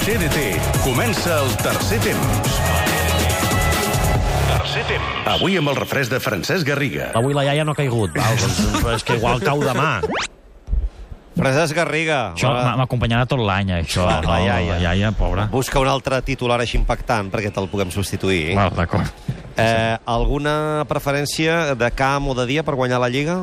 TDT. Comença el tercer temps. Tercer temps. Avui amb el refresc de Francesc Garriga. Avui la iaia no ha caigut, val? Doncs és que igual cau demà. Francesc Garriga. Això m'acompanyarà tot l'any, això. La iaia, pobra. Busca un altre titular així impactant perquè te'l puguem substituir. Val, d'acord. Alguna preferència de camp o de dia per guanyar la Lliga?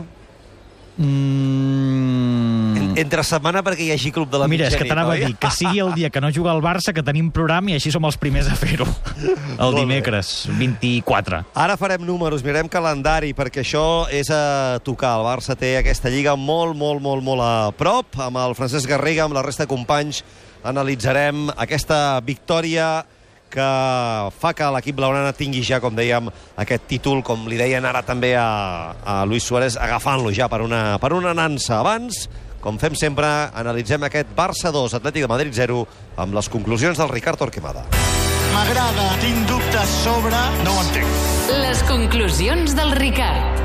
Entre setmana perquè hi hagi club de la Mira, és mitjanit, que t'anava a dir que sigui el dia que no juga el Barça, que tenim programa i així som els primers a fer-ho. El dimecres, 24. Ara farem números, mirem calendari, perquè això és a tocar. El Barça té aquesta Lliga molt a prop. Amb el Francesc Garriga, amb la resta de companys, analitzarem aquesta victòria que fa que l'equip blaugrana tingui ja, com dèiem, aquest títol, com li deien ara també a Luis Suárez, agafant-lo ja per una nansa. Abans, com fem sempre, analitzem aquest Barça 2, Atlètic de Madrid 0, amb les conclusions del Ricard Torquemada. M'agrada, tinc dubtes sobre... No ho entenc. Les conclusions del Ricard.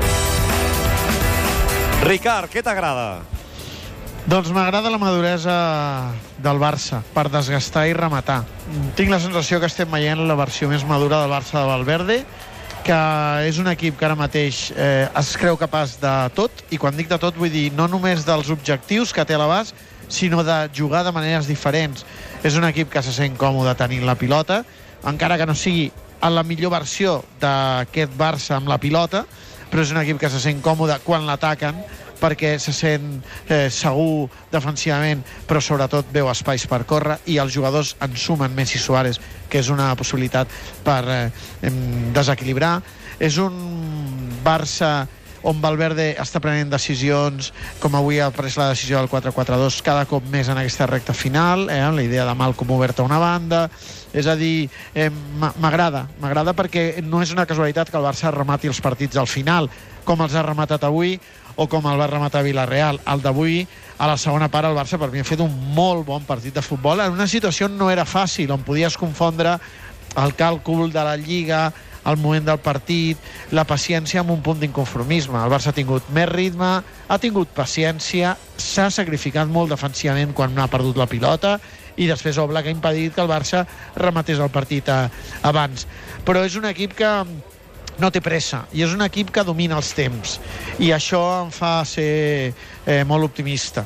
Ricard, què t'agrada? Doncs m'agrada la maduresa del Barça per desgastar i rematar. Tinc la sensació que estem veient la versió més madura del Barça de Valverde, que és un equip que ara mateix es creu capaç de tot, i quan dic de tot vull dir no només dels objectius que té a l'abast, sinó de jugar de maneres diferents. És un equip que se sent còmode tenint la pilota, encara que no sigui en la millor versió d'aquest Barça amb la pilota, però és un equip que se sent còmode quan l'ataquen, perquè se sent segur defensivament, però sobretot veu espais per córrer, i els jugadors en sumen Messi i Suárez, que és una possibilitat per desequilibrar. És un Barça on Valverde està prenent decisions, com avui ha pres la decisió del 4-4-2 cada cop més en aquesta recta final, amb la idea de Malcom obert a una banda. És a dir, m'agrada perquè no és una casualitat que el Barça remati els partits al final, com els ha rematat avui o com el va rematar Villarreal. El d'avui, a la segona part, el Barça per mi ha fet un molt bon partit de futbol en una situació on no era fàcil, on podies confondre el càlcul de la Lliga, el moment del partit, la paciència amb un punt d'inconformisme. El Barça ha tingut més ritme, ha tingut paciència, s'ha sacrificat molt defensivament quan ha perdut la pilota, i després Oblak ha impedit que el Barça rematés el partit abans. Però és un equip que no té pressa, i és un equip que domina els temps, i això em fa ser molt optimista.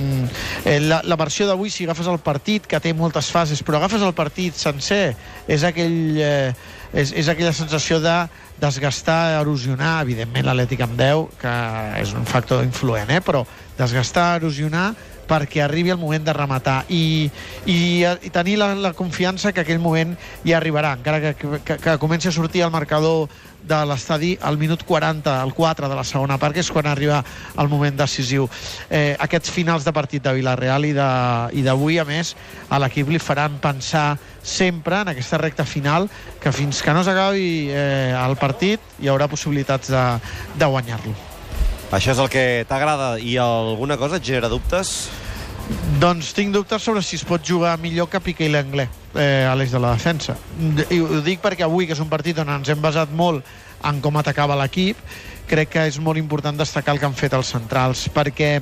La versió d'avui, si agafes el partit, que té moltes fases, però agafes el partit sencer, és aquella sensació de desgastar, erosionar, evidentment l'Atlètic amb 10, que és un factor influent, però desgastar, erosionar, perquè arribi el moment de rematar i tenir la confiança que aquell moment ja arribarà, encara que comenci a sortir el marcador de l'estadi al minut 40, al 4 de la segona part, que és quan arriba el moment decisiu. Aquests finals de partit de Villarreal i d'avui, a més, a l'equip li faran pensar sempre en aquesta recta final, que fins que no s'acabi el partit hi haurà possibilitats de guanyar-lo. Això és el que t'agrada. I alguna cosa et genera dubtes? Doncs tinc dubtes sobre si es pot jugar millor que Piqué i Lenglet a l'eix de la defensa. I ho dic perquè avui, que és un partit on ens hem basat molt en com atacava l'equip, crec que és molt important destacar el que han fet els centrals, perquè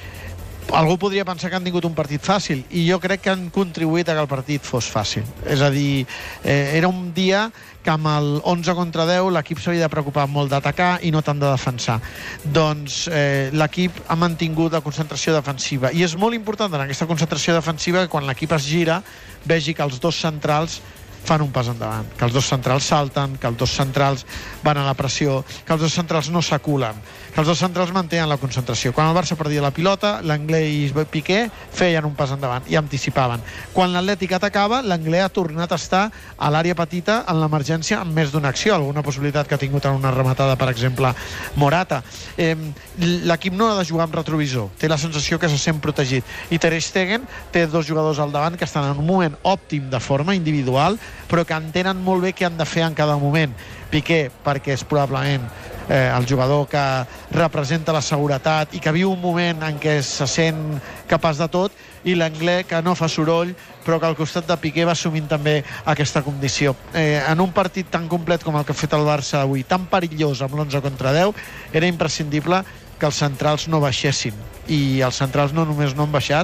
algú podria pensar que han tingut un partit fàcil, i jo crec que han contribuït a que el partit fos fàcil. És a dir, era un dia que amb el 11 contra 10 l'equip s'havia de preocupar molt d'atacar i no tant de defensar. Doncs l'equip ha mantingut la concentració defensiva, i és molt important en aquesta concentració defensiva que quan l'equip es gira vegi que els dos centrals fan un pas endavant, que els dos centrals salten, que els dos centrals van a la pressió, que els dos centrals no s'aculen, que els dos centrals mantenen la concentració. Quan el Barça perdia la pilota, Lenglet i Piqué feien un pas endavant i anticipaven. Quan l'Atlètic atacava, Lenglet ha tornat a estar a l'àrea petita en l'emergència amb més d'una acció, alguna possibilitat que ha tingut en una rematada, per exemple, Morata. L'equip no ha de jugar amb retrovisor, té la sensació que se sent protegit, i Ter Stegen té dos jugadors al davant que estan en un moment òptim de forma individual, però que entenen molt bé què han de fer en cada moment. Piqué, perquè és probablement el jugador que representa la seguretat i que viu un moment en què se sent capaç de tot, i Lenglet, que no fa soroll, però que al costat de Piqué va assumint també aquesta condició. En un partit tan complet com el que ha fet el Barça avui, tan perillós amb l'11 contra 10, era imprescindible que els centrals no baixessin, i els centrals no només no han baixat,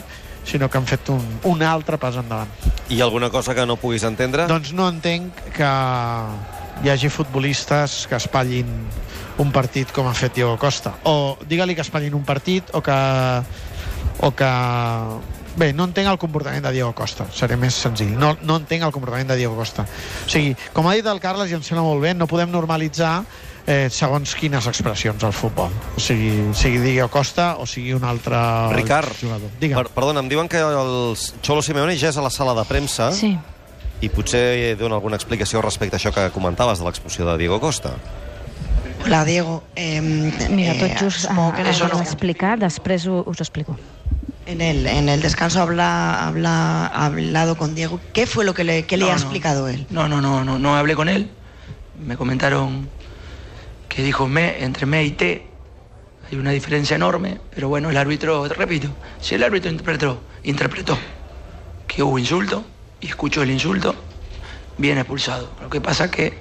sinó que han fet un altre pas endavant. I alguna cosa que no puguis entendre? Doncs no entenc que hi hagi futbolistes que espatllin un partit com ha fet Diego Costa. O digue-li que espatllin un partit o que... Bé, no entenc el comportament de Diego Costa, seré més senzill. No entenc el comportament de Diego Costa. O sigui, com ha dit el Carles, i em sembla molt bé, no podem normalitzar segons quines expressions al futbol. O sigui Diego Costa o sigui un altre Ricard, jugador. Perdona, em diuen que el Cholo Simeone ja és a la sala de premsa. Sí. I potser dona alguna explicació respecte a això que comentaves de l'expulsió de Diego Costa. Hola, Diego. Mira, tot just eso no. explicar, després us explico. En el descanso ha hablado con Diego. ¿Qué fue lo que le ha explicado él? No hablé con él. Me comentaron que dijo entre me y te hay una diferencia enorme, pero bueno, el árbitro, repito, si el árbitro interpretó que hubo insulto y escuchó el insulto, bien expulsado. Lo que pasa que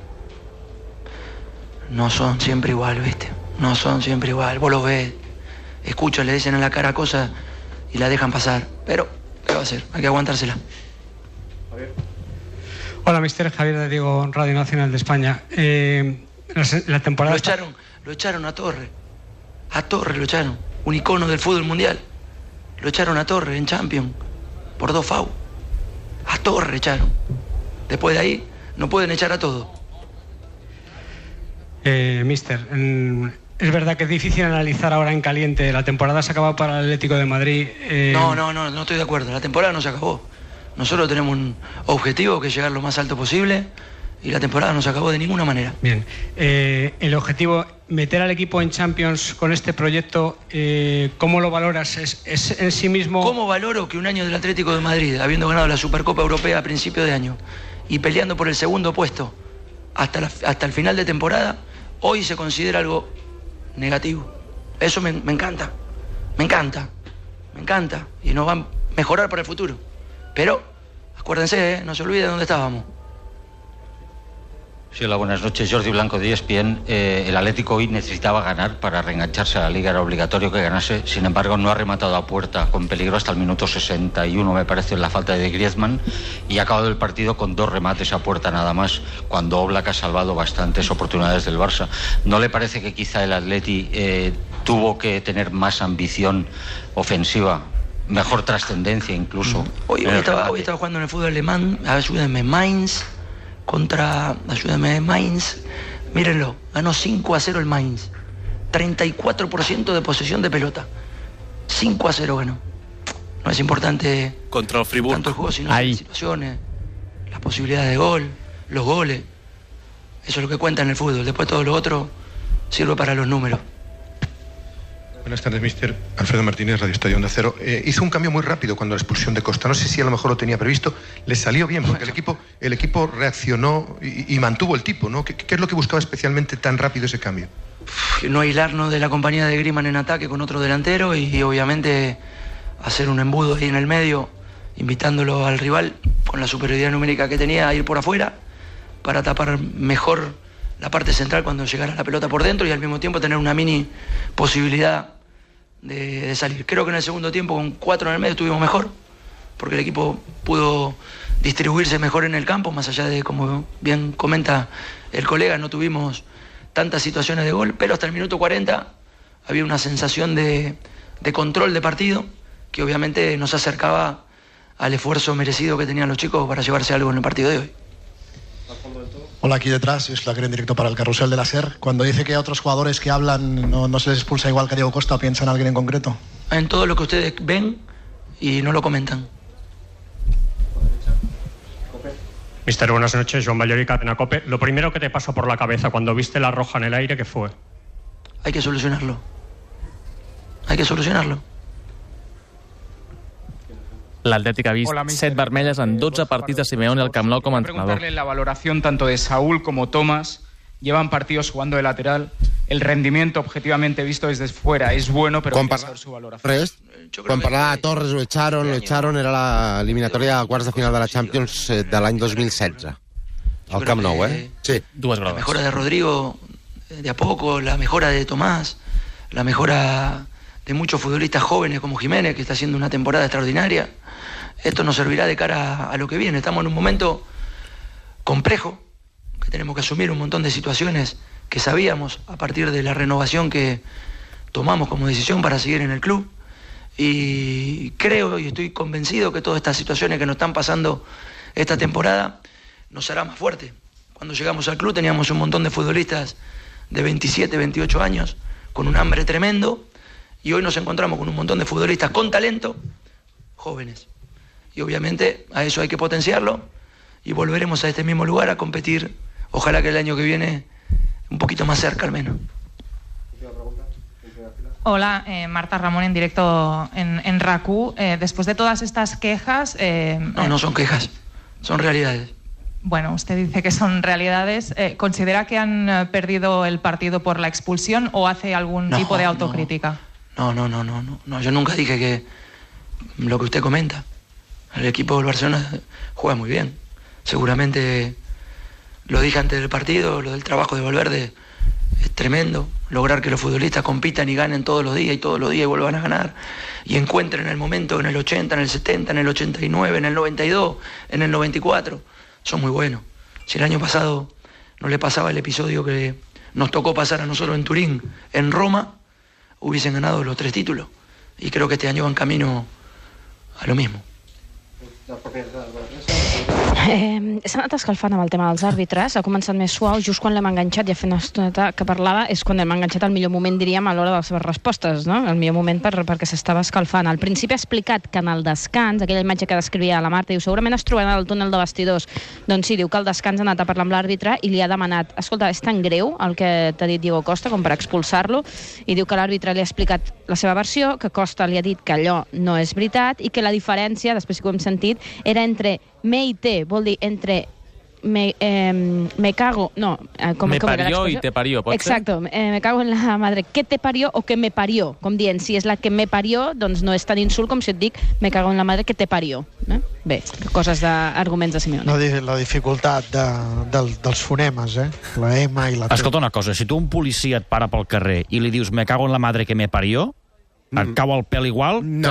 no son siempre igual, ¿viste? No son siempre igual. Vos lo ves, escuchas, le dicen en la cara cosas y la dejan pasar. Pero, ¿qué va a hacer? Hay que aguantársela. Hola, mister Javier de Diego, Radio Nacional de España. La temporada... Lo echaron a Torre. A Torre lo echaron. Un icono del fútbol mundial. Lo echaron a Torre en Champions. Por 2 FAU. A Torre echaron. Después de ahí, no pueden echar a todo. Mister, es verdad que es difícil analizar ahora en caliente. La temporada se acaba para el Atlético de Madrid. No estoy de acuerdo. La temporada no se acabó. Nosotros tenemos un objetivo que es llegar lo más alto posible y la temporada no se acabó de ninguna manera. Bien. El objetivo, meter al equipo en Champions con este proyecto, ¿cómo lo valoras? ¿Es en sí mismo...? ¿Cómo valoro que un año del Atlético de Madrid, habiendo ganado la Supercopa Europea a principio de año y peleando por el segundo puesto hasta el final de temporada, hoy se considera algo negativo? Eso me encanta. Me encanta. Y nos va a mejorar para el futuro. Pero, acuérdense, no se olviden dónde estábamos. Sí, hola, buenas noches. Jordi Blanco de ESPN. El Atlético hoy necesitaba ganar para reengancharse a la Liga. Era obligatorio que ganase. Sin embargo, no ha rematado a puerta con peligro hasta el minuto 61, me parece, en la falta de Griezmann. Y ha acabado el partido con 2 remates a puerta nada más, cuando Oblak ha salvado bastantes oportunidades del Barça. ¿No le parece que quizá el Atleti tuvo que tener más ambición ofensiva? Mejor trascendencia incluso. Hoy estaba jugando en el fútbol alemán. Ayúdenme, Mainz. Mírenlo, ganó 5-0 el Mainz. 34% de posesión de pelota. 5-0 ganó. No es importante contra el Friburgo tanto el juego, sino las situaciones, las posibilidades de gol, los goles. Eso es lo que cuenta en el fútbol. Después todo lo otro sirve para los números. Buenas tardes, mister. Alfredo Martínez, Radio Estadio Onda Cero. Hizo un cambio muy rápido cuando la expulsión de Costa. No sé si a lo mejor lo tenía previsto. Le salió bien porque el equipo reaccionó y mantuvo el tipo, ¿no? ¿Qué es lo que buscaba especialmente tan rápido ese cambio? No aislarnos de la compañía de Griezmann en ataque con otro delantero y obviamente hacer un embudo ahí en el medio, invitándolo al rival con la superioridad numérica que tenía a ir por afuera para tapar mejor la parte central cuando llegara la pelota por dentro y al mismo tiempo tener una mini posibilidad de salir. Creo que en el segundo tiempo con 4 en el medio estuvimos mejor, porque el equipo pudo distribuirse mejor en el campo, más allá de, como bien comenta el colega, no tuvimos tantas situaciones de gol, pero hasta el minuto 40 había una sensación de control de partido que obviamente nos acercaba al esfuerzo merecido que tenían los chicos para llevarse algo en el partido de hoy. Hola, aquí detrás, es la que en directo para el carrusel de la SER. Cuando dice que a otros jugadores que hablan no se les expulsa igual que a Diego Costa, ¿piensa en alguien en concreto? En todo lo que ustedes ven y no lo comentan. Mister, buenas noches. Joan Ballori, Cadena COPE. Lo primero que te pasó por la cabeza cuando viste la roja en el aire, ¿qué fue? Hay que solucionarlo. Hay que solucionarlo. L'Atlètic ha vist 7 vermelles en 12 partits de Simeone al Camp Nou com a entrenador. Preguntarle la valoración tanto de Saúl como Tomás. Llevan partidos jugando de lateral. El rendimiento objetivamente visto desde fuera es bueno, pero hay que saber su valoración. Quan parlava de Torres lo echaron, era la eliminatòria de quarts de final de la Champions de l'any 2016. Al Camp Nou, ¿eh? Sí. La mejora de Rodrigo de a poco, la mejora de Tomás, la mejora de muchos futbolistas jóvenes como Jiménez, que está haciendo una temporada extraordinaria. Esto nos servirá de cara a lo que viene. Estamos en un momento complejo, que tenemos que asumir un montón de situaciones que sabíamos a partir de la renovación que tomamos como decisión para seguir en el club. Y creo y estoy convencido que todas estas situaciones que nos están pasando esta temporada nos hará más fuerte. Cuando llegamos al club teníamos un montón de futbolistas de 27, 28 años con un hambre tremendo, y hoy nos encontramos con un montón de futbolistas con talento, jóvenes. Y obviamente a eso hay que potenciarlo, y volveremos a este mismo lugar a competir, ojalá que el año que viene un poquito más cerca al menos. Hola, Marta Ramón en directo en RAC1. Después de todas estas quejas... No son quejas, son realidades. Bueno, usted dice que son realidades. ¿Considera que han perdido el partido por la expulsión o hace algún tipo de autocrítica? No, yo nunca dije que lo que usted comenta. El equipo del Barcelona juega muy bien. Seguramente lo dije antes del partido, lo del trabajo de Valverde es tremendo. Lograr que los futbolistas compitan y ganen todos los días y vuelvan a ganar. Y encuentren el momento en el 80, en el 70, en el 89, en el 92, en el 94. Son muy buenos. Si el año pasado no le pasaba el episodio que nos tocó pasar a nosotros en Turín, en Roma, hubiesen ganado los 3 títulos. Y creo que este año van camino a lo mismo. S'ha anat escalfant amb el tema dels àrbitres, ha començat més suau, just quan l'hem enganxat, ja fent una estoneta que parlava, és quan hem enganxat el millor moment, diríem, a l'hora de les seves respostes, no? El millor moment perquè s'estava escalfant. Al principi ha explicat que en el descans, aquella imatge que descrivia la Marta, diu, segurament es trobaran al túnel de vestidors. Doncs sí, diu que al descans ha anat a parlar amb l'àrbitre i li ha demanat, escolta, és tan greu el que t'ha dit Diego Costa com per expulsar-lo, i diu que l'àrbitre li ha explicat la seva versió, que Costa li ha dit que allò no és veritat i que la diferència, després que ho hem sentit, era entre me i te, vol dir entre me cago, no, me parió y te parió, pot ser? Exacto, me cago en la madre que te parió o que me parió, com dient, si és la que me parió, doncs no és tan insult com si et dic me cago en la madre que te parió. Bé, coses d'arguments de Simeone. La dificultat dels fonemes, la M i la T. Escolta una cosa, si tu un policia et para pel carrer i li dius me cago en la madre que me parió, et cau el pèl igual? No.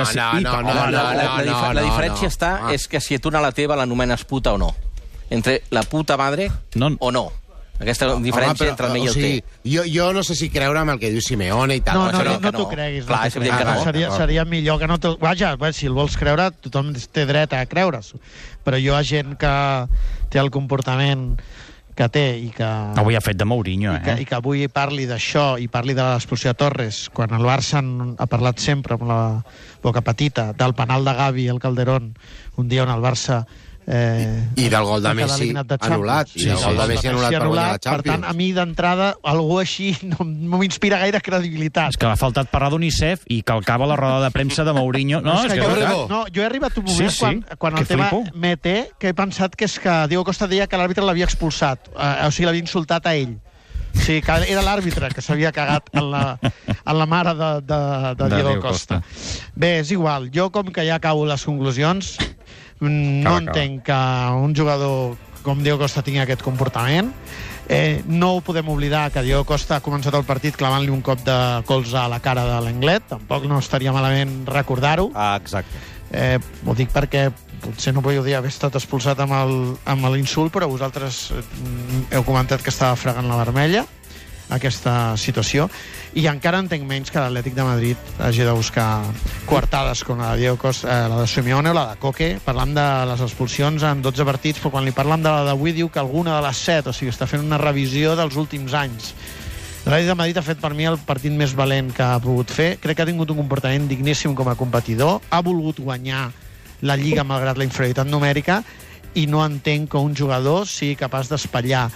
La diferència està és que si a tu a la teva l'anomenes puta o no. Entre la puta madre o no. Aquesta diferència entre el me i el te. Jo no sé si creure amb el que diu Simeone i tal. No t'ho creguis. Clar, és evident que no. Seria millor que no te'l... Vaja, si el vols creure, tothom té dret a creure's. Però jo, gent que té el comportament que té i que... Avui ha fet de Mourinho, I que avui parli d'això i parli de l'expulsió de Torres, quan el Barça ha parlat sempre amb la boca petita del penal de Gavi al Calderón, un dia on el Barça... I del gol de Messi anul·lat. I del gol de Messi anul·lat per guanyar la Champions. Per tant, a mi d'entrada, algú així no m'inspira gaire credibilitat. És que ha faltat parlar d'UNICEF i calcava la roda de premsa de Mourinho. No, jo he arribat un moment quan el tema Mete, que he pensat que és que Diego Costa deia que l'àrbitre l'havia expulsat, o sigui, l'havia insultat a ell. O sigui, que era l'àrbitre que s'havia cagat en la mare de Diego Costa. Bé, és igual. Jo, com que ja acabo les conclusions, no entenc que un jugador com Diego Costa tingui aquest comportament. No ho podem oblidar que Diego Costa ha començat el partit clavant-li un cop de colze a la cara de l'Englet. Tampoc no estaria malament recordar-ho. Exacte. Ho dic perquè potser no podria haver estat expulsat amb l'insult, però vosaltres heu comentat que estava fregant la vermella aquesta situació, i encara entenc menys que l'Atlètic de Madrid hagi de buscar coartades com la de Diego Costa, la de Simeone o la de Coque, parlant de les expulsions en 12 partits, però quan li parlen de la d'avui diu que alguna de les 7, o sigui, està fent una revisió dels últims anys. L'Atlètic de Madrid ha fet per mi el partit més valent que ha pogut fer. Crec que ha tingut un comportament digníssim com a competidor, ha volgut guanyar la Lliga malgrat la inferioritat numèrica, i no entenc que un jugador sigui capaç d'espatllar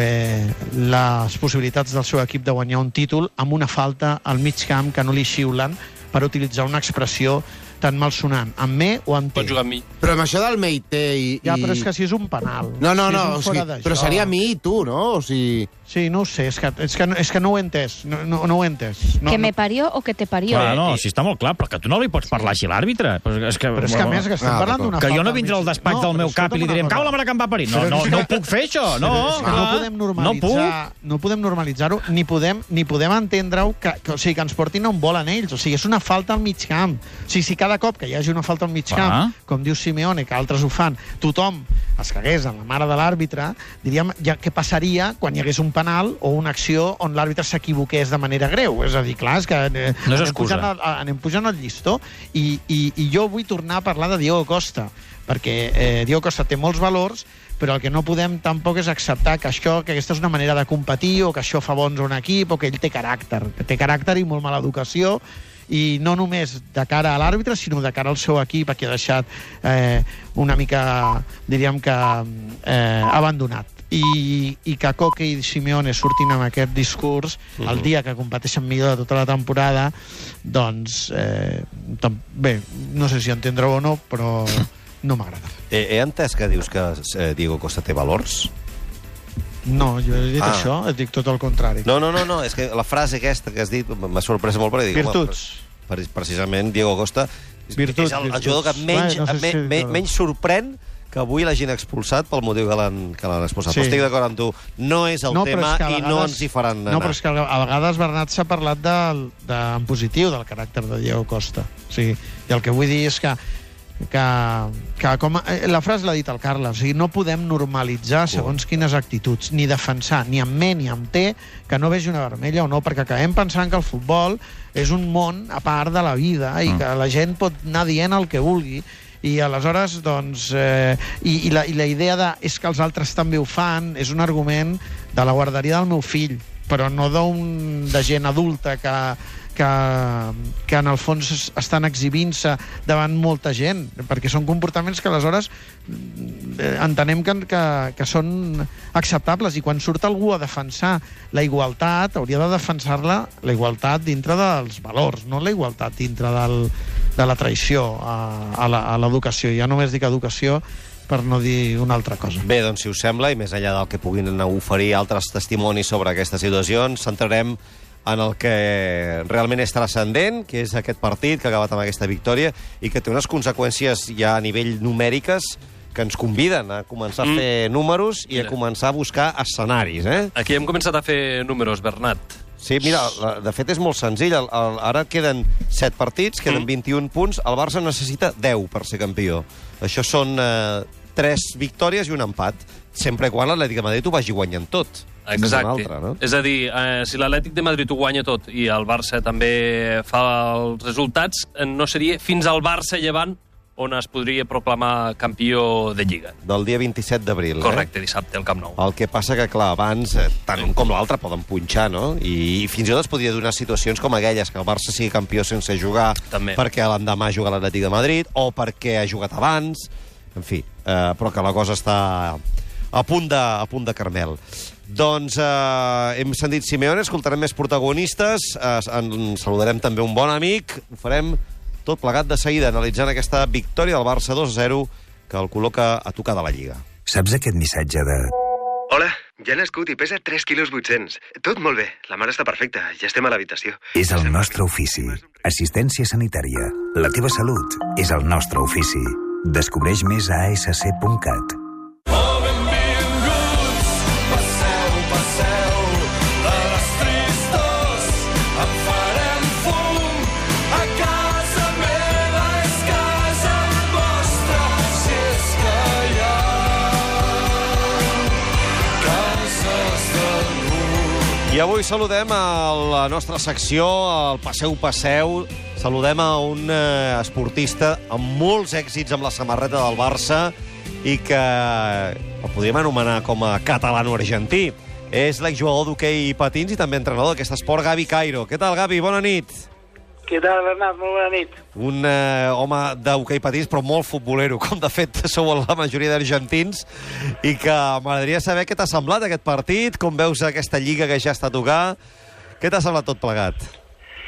les possibilitats del seu equip de guanyar un títol amb una falta al mig camp que no li xiulen, per utilitzar una expressió tan malsonant, amb me o amb te. Pots jugar amb mi. Però amb això del Meite i... Ja, però és que si és un penal. No, si però seria mi i tu, no? O sigui... Sí, no ho sé, és que no ho he entès. No ho he entès. Que me parió o que te parió. Clar, no, si està molt clar, però que tu no li pots parlar així a l'àrbitre. Però és que a més que estem parlant d'una falta... Que jo no vindré al despatx del meu cap i li diré cau la mare que em va parir. No ho puc fer, això, no. No podem normalitzar-ho, ni podem entendre-ho que ens portin on volen ells. O sigui, és una falta al mig camp. O sigui, si cada cop que hi hagi una falta al mig camp, com diu Simeone, que altres ho fan, tothom es cagués en la mare de l'àrbitre, diríem ja què passaria quan hi hagués un penal o una acció on l'àrbitre s'equivoqués de manera greu. És a dir, clar, és que no és excusa. Anem pujant el llistó i jo vull tornar a parlar de Diego Costa, perquè Diego Costa té molts valors, però el que no podem tampoc és acceptar que aquesta és una manera de competir o que això fa bons a un equip o que ell té caràcter i molt mala educació, i no només de cara a l'àrbitre, sinó de cara al seu equip, que ha deixat una mica, diríem que, abandonat. I que Coque i Simeone surtin amb aquest discurs el dia que competeixen millor de tota la temporada, doncs bé, no sé si entendre-ho o no, però no m'agrada. He entès que dius que Diego Costa té valors? No, jo he dit això, et dic tot el contrari. No, és que la frase aquesta que has dit m'ha sorprès molt, perquè dic... Virtuts. Precisament Diego Costa és el jugador que menys sorprèn que avui l'hagin expulsat pel motiu que l'han expulsat. Però estic d'acord amb tu, no és el tema i no ens hi faran anar. No, però és que a vegades, Bernat, s'ha parlat en positiu del caràcter de Diego Costa. O sigui, i el que vull dir és que com la frase l'ha dit el Carles, o sigui, no podem normalitzar segons quines actituds, ni defensar ni amb me ni amb te que no vegi una vermella o no, perquè acabem pensant que el futbol és un món a part de la vida i que la gent pot anar dient el que vulgui, i aleshores doncs i la idea de és que els altres també ho fan és un argument de la guarderia del meu fill, però no de gent adulta que en el fons estan exhibint-se davant molta gent, perquè són comportaments que aleshores entenem que són acceptables, i quan surt algú a defensar la igualtat, hauria de defensar-la la igualtat dintre dels valors, no la igualtat dintre de la traïció a l'educació. Ja només dic educació per no dir una altra cosa. Bé, doncs si us sembla, i més enllà del que puguin oferir altres testimonis sobre aquestes situacions, centrarem en el que realment és transcendent, que és aquest partit que ha acabat amb aquesta victòria i que té unes conseqüències ja a nivell numèriques que ens conviden a començar a fer números i a començar a buscar escenaris. Aquí hem començat a fer números, Bernat. Sí, mira, de fet és molt senzill. Ara queden 7 partits, queden 21 punts. El Barça necessita 10 per ser campió. Això són 3 victòries i un empat, sempre quan l'Atlètic de Madrid ho vagi guanyant tot. Exacte. És a dir, si l'Atlètic de Madrid ho guanya tot i el Barça també fa els resultats, no seria fins al Barça llevant on es podria proclamar campió de Lliga. Del dia 27 d'abril. Correcte, dissabte, al Camp Nou. El que passa que, clar, abans, tant un com l'altre poden punxar, no? I fins i tot es podria donar situacions com aquelles, que el Barça sigui campió sense jugar perquè l'endemà juga l'Atlètic de Madrid o perquè ha jugat abans, en fi, però que la cosa està a punt de caramel. Doncs hem sentit Simeone, escoltarem més protagonistes, saludarem també un bon amic, ho farem tot plegat de seguida, analitzant aquesta victòria del Barça 2-0 que el col·loca a tocar de la Lliga. Saps aquest missatge de... Hola, ja ha nascut i pesa 3 quilos 800. Tot molt bé, la mare està perfecta, ja estem a l'habitació. És el nostre ofici. Assistència sanitària. La teva salut és el nostre ofici. Descobreix més a asc.cat. I avui saludem a la nostra secció, al Passeu. Saludem a un esportista amb molts èxits amb la samarreta del Barça i que el podríem anomenar com a catalano-argentí. És l'exjugador d'hoquei patins i també entrenador d'aquest esport, Gavi Cairo. Què tal, Gavi? Bona nit. Què tal, Bernat? Molt bona nit. Un home d'hoquei patins, però molt futbolero, com de fet sou la majoria d'argentins, i que m'agradaria saber què t'ha semblat aquest partit, com veus aquesta lliga que ja està a tocar. Què t'ha semblat tot plegat?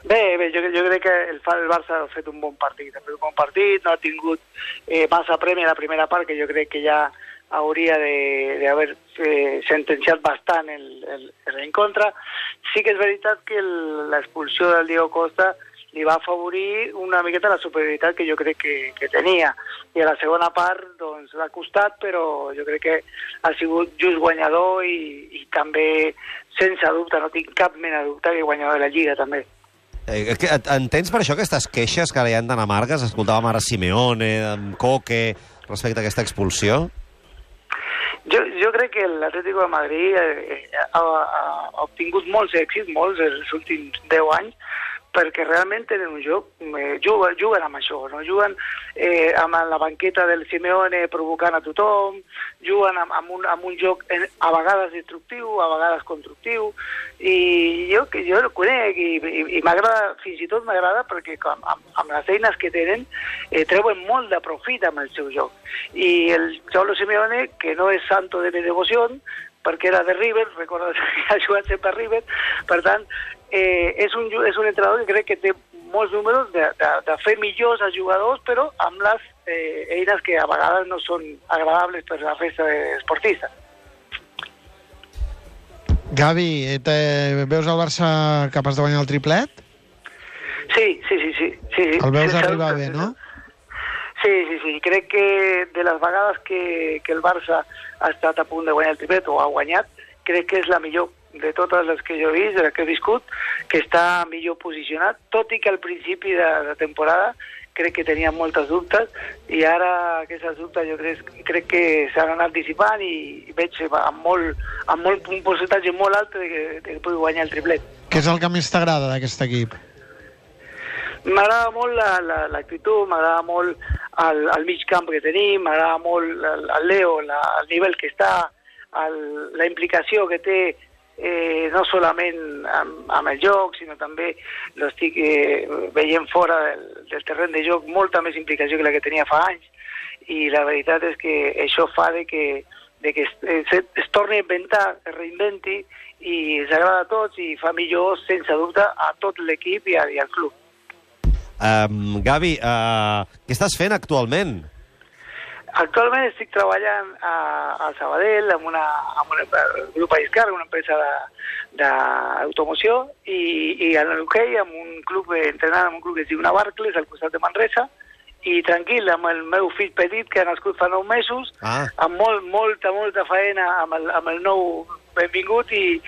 Bé, jo crec que el Barça ha fet un bon partit. No ha tingut massa premi a la primera part, que jo crec que ja hauria d'haver sentenciat bastant el reencontre. Sí que és veritat que l'expulsió del Diego Costa li va afavorir una miqueta la superioritat que jo crec que tenia. I a la segona part doncs l'ha costat, però jo crec que ha sigut just guanyador i també, sense dubte, no tinc cap mena de dubte, que guanyador de la Lliga també. Entens per això aquestes queixes que ara hi han tan amargues? Escoltàvem ara Simeone, Coque, respecte a aquesta expulsió. Jo crec que l'Atlético de Madrid ha obtingut molts èxits, els últims 10 anys, perquè realment tenen un joc, juguen amb això, no? Juguen amb la banqueta del Simeone provocant a tothom, juguen amb un joc a vegades destructiu, a vegades constructiu, i jo el conec i m'agrada, fins i tot m'agrada perquè amb les eines que tenen treuen molt de profit amb el seu joc. I el Cholo Simeone, que no és santo de mi devoció, perquè era de River, recorda que ha jugat sempre a River, per tant, és un entrenador que crec que té molts números de fer millors als jugadors, però amb les eines que a vegades no són agradables per la resta d'esportistes. Gavi, veus el Barça capaç de guanyar el triplet? Sí. El veus arribar bé, no? Sí. Crec que de les vegades que el Barça ha estat a punt de guanyar el triplet o ha guanyat, crec que és la millor de totes les que jo he vist, de les que he viscut, que està millor posicionat, tot i que al principi de temporada crec que tenia moltes dubtes, i ara aquestes dubtes jo crec que s'han anat dissipant i veig amb un percentatge molt alt de que pugui guanyar el triplet. Què és el que més t'agrada d'aquest equip? M'agrada molt l'actitud, m'agrada molt el mig camp que tenim, m'agrada molt el Leo, el nivell que està, la implicació que té, no solament amb el joc, sinó també l'estic veient fora del terreny de joc, molta més implicació que la que tenia fa anys, i la veritat és que això fa que es torni a inventar, es reinventi, i ens agrada a tots i fa millor, sense dubte, a tot l'equip i al club. Gavi, què estàs fent actualment? Actualment estic treballant a Sabadell amb un grup Aiscar, una empresa d'automoció, i a l'hoquei amb un club entrenant amb un club que es diu Navarcles al costat de Manresa, i tranquil, amb el meu fill petit que ha nascut fa 9 mesos, amb molta faena amb el nou benvingut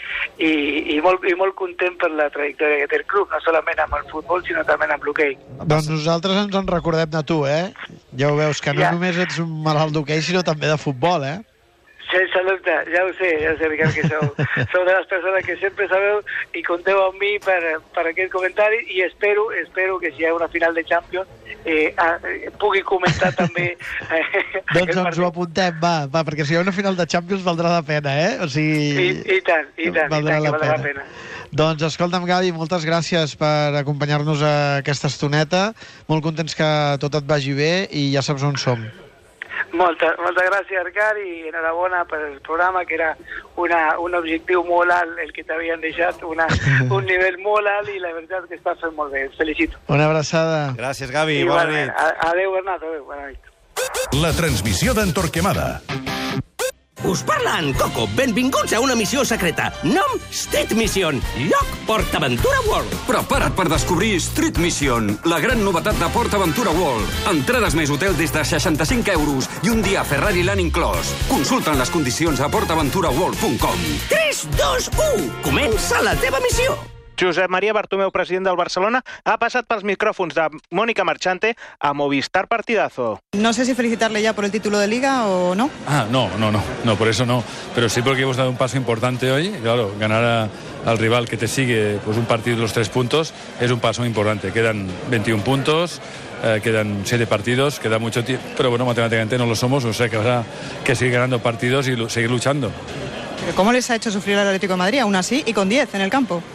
i molt content per la trajectòria que té el club, no solament amb el futbol, sinó també amb l'hoquei. Doncs nosaltres ens en recordem de tu, Ja ho veus, que no només ets un malalt d'hoquei, sinó també de futbol, Sense dubte, ja ho sé, Ricard, que sou de les persones que sempre sabeu i compteu amb mi per aquest comentari, i espero que si hi ha una final de Champions pugui comentar també doncs ens ho apuntem, va, perquè si hi ha una final de Champions valdrà la pena, O sigui... I tant, valdrà la pena. Doncs escolta'm, Gavi, moltes gràcies per acompanyar-nos a aquesta estoneta, molt contents que tot et vagi bé i ja saps on som. Moltes gràcies, Ricard, i enhorabona per el programa, que era un objectiu molt alt el que t'havien deixat, un nivell molt alt, i la veritat que estàs fent molt bé. Et felicito. Una abraçada. Gràcies, Gavi. Bona nit. Adéu, Bernat. Adéu, bona nit. La transmissió d'en Torquemada. Us parla en Coco. Benvinguts a una missió secreta. Nom Street Mission. Lloc PortAventura World. Prepara't per descobrir Street Mission, la gran novetat de PortAventura World. Entrades més hotel des de 65 euros i un dia Ferrari Land inclòs. Consulta'n les condicions a portaventuraworld.com. 3, 2, 1. Comença la teva missió. Josep Maria Bartomeu, president del Barcelona, ha passat pels micrófonos de Mónica Marchante a Movistar Partidazo. No sé si felicitarle ya por el título de Liga o no. No, por eso no. Pero sí porque hemos dado un paso importante hoy. Claro, ganar al rival que te sigue pues un partido de los 3 puntos es un paso importante. Quedan 21 puntos, quedan 7 partidos, queda mucho tiempo, pero bueno, matemáticamente no lo somos, o sea que habrá que seguir ganando partidos y seguir luchando. ¿Cómo les ha hecho sufrir al Atlético de Madrid, aún así, y con 10 en el campo?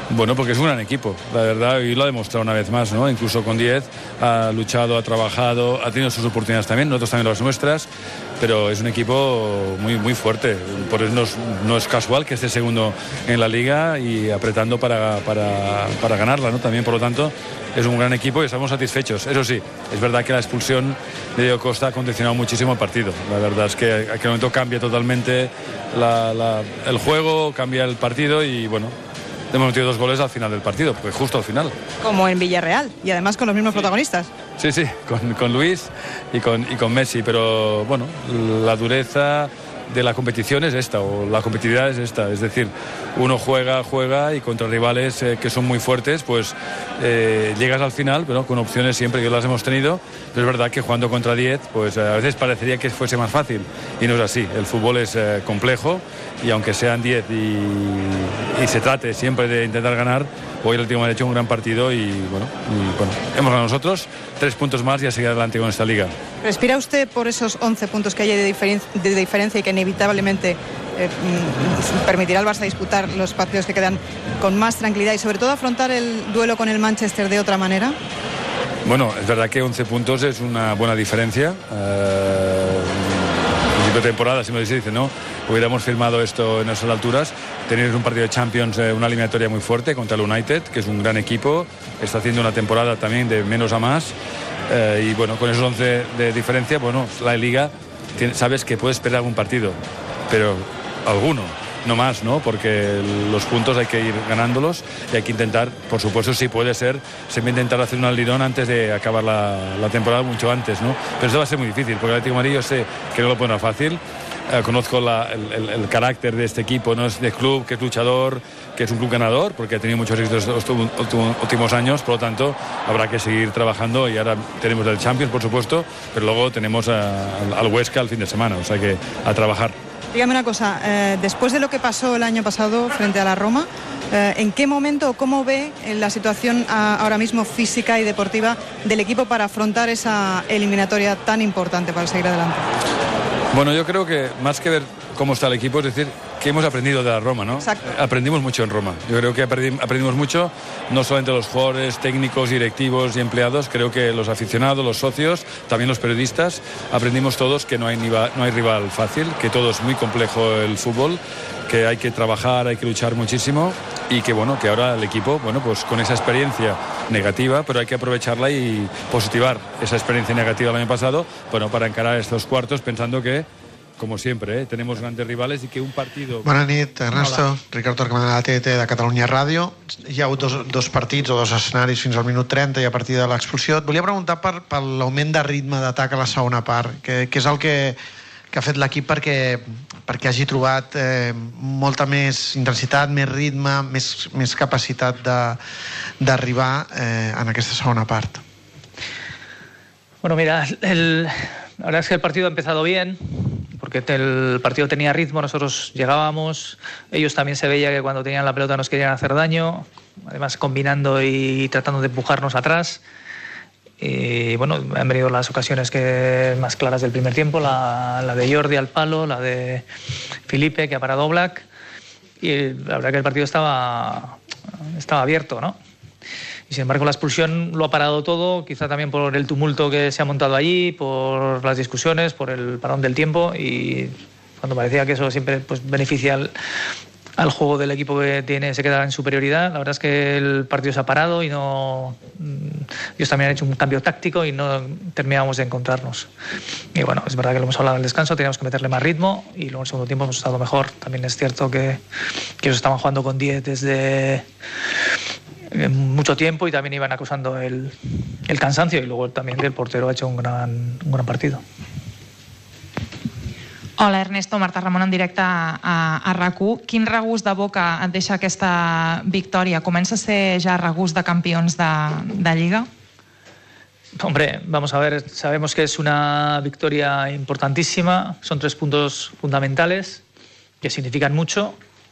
Bueno, porque es un gran equipo, la verdad, y lo ha demostrado una vez más, ¿no? Incluso con 10 ha luchado, ha trabajado, ha tenido sus oportunidades también, nosotros también las nuestras, pero es un equipo muy fuerte. Por eso no es casual que esté segundo en la liga y apretando para ganarla, ¿no? También, por lo tanto, es un gran equipo y estamos satisfechos. Eso sí, es verdad que la expulsión de Diego Costa ha condicionado muchísimo el partido. La verdad es que a aquel momento cambia totalmente el juego, cambia el partido y bueno, hemos metido 2 goles al final del partido, pues justo al final. Como en Villarreal, y además con los mismos protagonistas. Sí, con Luis y con Messi, pero bueno, la dureza de la competición es esta, o la competitividad es esta, es decir, uno juega y contra rivales que son muy fuertes, pues llegas al final, pero con opciones siempre, que las hemos tenido, pero es verdad que jugando contra 10, pues a veces parecería que fuese más fácil, y no es así. El fútbol es complejo, y aunque sean 10 y se trate siempre de intentar ganar, hoy el Atlético ha hecho un gran partido y bueno, hemos ganado nosotros, 3 puntos más y a seguir adelante con esta liga. ¿Respira usted por esos 11 puntos que hay de diferencia y que inevitablemente permitirá al Barça disputar los partidos que quedan con más tranquilidad y sobre todo afrontar el duelo con el Manchester de otra manera? Bueno, es verdad que 11 puntos es una buena diferencia. Principio de temporada, si me dice, ¿no? Hubiéramos firmado esto en esas alturas. Tener un partido de Champions, una eliminatoria muy fuerte contra el United, que es un gran equipo. Está haciendo una temporada también de menos a más. Y bueno, con esos 11 de diferencia, bueno, la Liga, sabes que puedes perder algún partido, pero alguno, no más, ¿no? Porque los puntos hay que ir ganándolos y hay que intentar, por supuesto, si puede ser, siempre intentar hacer un alirón antes de acabar la temporada, mucho antes, ¿no? Pero eso va a ser muy difícil, porque el Atlético de Madrid yo sé que no lo pondrá fácil. Conozco el carácter de este equipo, no es de club, que es luchador, que es un club ganador, porque ha tenido muchos éxitos estos últimos años, por lo tanto habrá que seguir trabajando y ahora tenemos el Champions, por supuesto, pero luego tenemos al Huesca el fin de semana, o sea que a trabajar. Dígame una cosa, después de lo que pasó el año pasado frente a la Roma, ¿en qué momento o cómo ve la situación ahora mismo física y deportiva del equipo para afrontar esa eliminatoria tan importante para seguir adelante? Bueno, yo creo que más que ver cómo está el equipo, es decir, que hemos aprendido de la Roma, ¿no? Exacto. Aprendimos mucho en Roma. Yo creo que aprendimos mucho, no solamente los jugadores, técnicos, directivos y empleados, creo que los aficionados, los socios, también los periodistas, aprendimos todos que no hay rival fácil, que todo es muy complejo el fútbol, que hay que trabajar, hay que luchar muchísimo y que bueno, que ahora el equipo, bueno, pues con esa experiencia negativa, pero hay que aprovecharla y positivar esa experiencia negativa del año pasado, bueno, para encarar estos cuartos pensando que, como siempre, tenemos grandes rivales y que un partido... Bona nit, Ernesto. Hola. Ricard Torquemada de la TT de Catalunya Ràdio. Hi ha hagut dos partits o 2 escenaris fins al minut 30 i a partir de l'expulsió. Et volia preguntar per l'augment de ritme d'atac a la segona part, que és el que ha fet l'equip perquè hagi trobat molta més intensitat, més ritme, més capacitat d'arribar en aquesta segona part. Bueno, mira, la verdad es que el partido ha empezado bien, porque el partido tenía ritmo, nosotros llegábamos, ellos también se veía que cuando tenían la pelota nos querían hacer daño, además combinando y tratando de empujarnos atrás. Y bueno, han venido las ocasiones más claras del primer tiempo, la de Jordi al palo, la de Felipe que ha parado Oblak, y la verdad que el partido estaba abierto, ¿no? Y sin embargo la expulsión lo ha parado todo, quizá también por el tumulto que se ha montado allí, por las discusiones, por el parón del tiempo, y cuando parecía que eso siempre pues beneficia al juego del equipo que se queda en superioridad, la verdad es que el partido se ha parado y ellos también han hecho un cambio táctico y no terminábamos de encontrarnos. Y bueno, es verdad que lo hemos hablado en el descanso, teníamos que meterle más ritmo y luego en el segundo tiempo hemos estado mejor. También es cierto que ellos estaban jugando con 10 desde mucho tiempo y también iban acusando el cansancio, y luego también el portero ha hecho un gran partido. Hola, Ernesto, Marta Ramon en directe a RAC1. Quin regust de boca et deixa aquesta victòria? Comença a ser ja regust de campions de Lliga? Hombre, vamos a ver, sabemos que es una victoria importantísima, son 3 puntos fundamentales que significan mucho.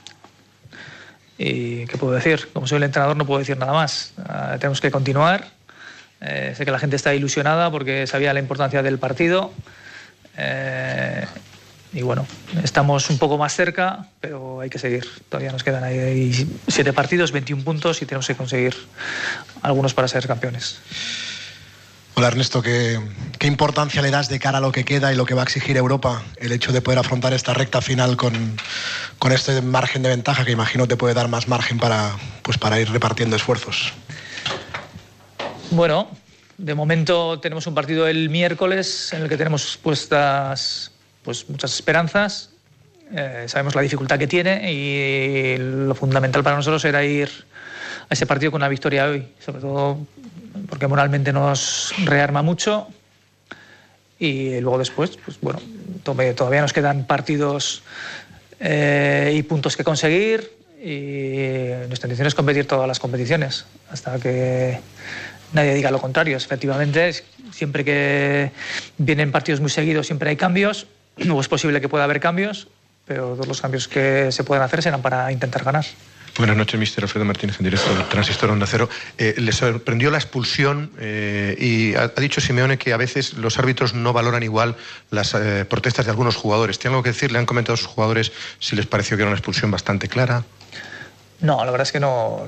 ¿Y qué puedo decir? Como soy el entrenador no puedo decir nada más. Tenemos que continuar. Sé que la gente está ilusionada porque sabía la importancia del partido. y bueno, estamos un poco más cerca, pero hay que seguir. Todavía nos quedan ahí 7 partidos, 21 puntos y tenemos que conseguir algunos para ser campeones. Hola Ernesto, ¿qué importancia le das de cara a lo que queda y lo que va a exigir Europa el hecho de poder afrontar esta recta final con este margen de ventaja que imagino te puede dar más margen para ir repartiendo esfuerzos? Bueno, de momento tenemos un partido el miércoles en el que tenemos puestas muchas esperanzas. Sabemos la dificultad que tiene y lo fundamental para nosotros era ir a ese partido con una victoria hoy, sobre todo porque moralmente nos rearma mucho y luego después, todavía nos quedan partidos y puntos que conseguir y nuestra intención es competir todas las competiciones hasta que nadie diga lo contrario. Efectivamente, siempre que vienen partidos muy seguidos siempre hay cambios, no es posible que pueda haber cambios, pero todos los cambios que se pueden hacer serán para intentar ganar. Buenas noches, mister Alfredo Martínez, en directo del Transistor Onda Cero. Le sorprendió la expulsión y ha dicho Simeone que a veces los árbitros no valoran igual las protestas de algunos jugadores. ¿Tiene algo que decir? ¿Le han comentado a sus jugadores si les pareció que era una expulsión bastante clara? No, la verdad es que no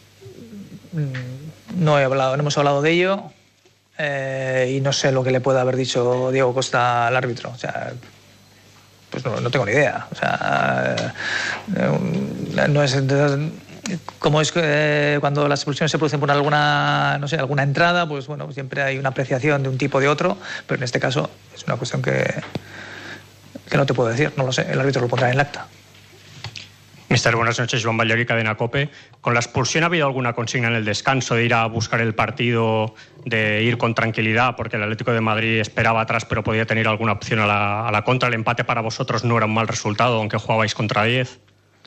hemos hablado de ello y no sé lo que le puede haber dicho Diego Costa al árbitro. O sea, pues no tengo ni idea. O sea, no es como es cuando las expulsiones se producen por alguna entrada, pues bueno, siempre hay una apreciación de un tipo o de otro, pero en este caso es una cuestión que no te puedo decir, no lo sé, el árbitro lo pondrá en el acta. Mister, buenas noches, Joan Ballori, Cadena COPE. ¿Con la expulsión ha habido alguna consigna en el descanso de ir a buscar el partido, de ir con tranquilidad? Porque el Atlético de Madrid esperaba atrás, pero podía tener alguna opción a la contra. ¿El empate para vosotros no era un mal resultado, aunque jugabais contra 10?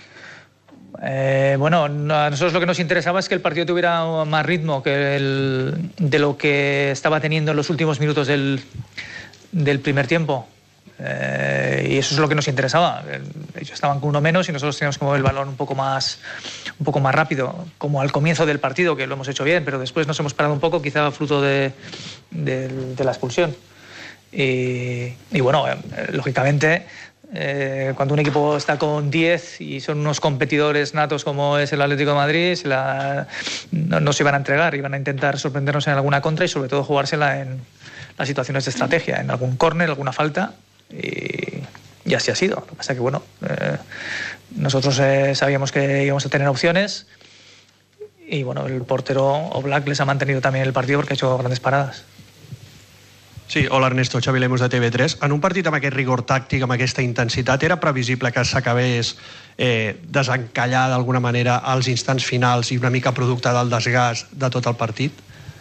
Bueno, a nosotros lo que nos interesaba es que el partido tuviera más ritmo de lo que estaba teniendo en los últimos minutos del primer tiempo. Y eso es lo que nos interesaba. Ellos estaban con uno menos y nosotros teníamos que mover el balón un poco más rápido, como al comienzo del partido, que lo hemos hecho bien, pero después nos hemos parado un poco, quizá fruto de la expulsión. Y bueno, lógicamente, cuando un equipo está con 10 y son unos competidores natos como es el Atlético de Madrid, no se iban a entregar, iban a intentar sorprendernos en alguna contra y sobre todo jugársela en las situaciones de estrategia, en algún córner, alguna falta. Y así ha sido. Lo que pasa es que bueno, nosotros sabíamos que íbamos a tener opciones y bueno, el portero Oblak les ha mantenido también el partido porque ha hecho grandes paradas. Sí, hola Ernesto, Xavi Lemos de TV3. En un partit amb aquest rigor tàctic, amb aquesta intensitat, era previsible que s'acabés desencallar d'alguna manera als instants finals i una mica producte del desgast de tot el partit?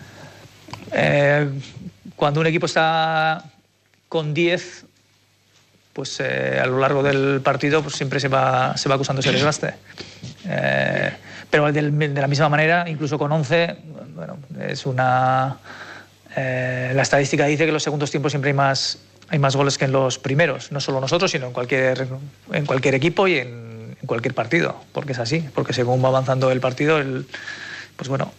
Cuando un equipo está con 10, pues a lo largo del partido pues siempre se va acusando ese desgaste. Pero de la misma manera, incluso con 11, bueno, es una... la estadística dice que en los segundos tiempos siempre hay más goles que en los primeros. No solo nosotros, sino en cualquier equipo y en cualquier partido. Porque es así. Porque según va avanzando el partido, pues bueno...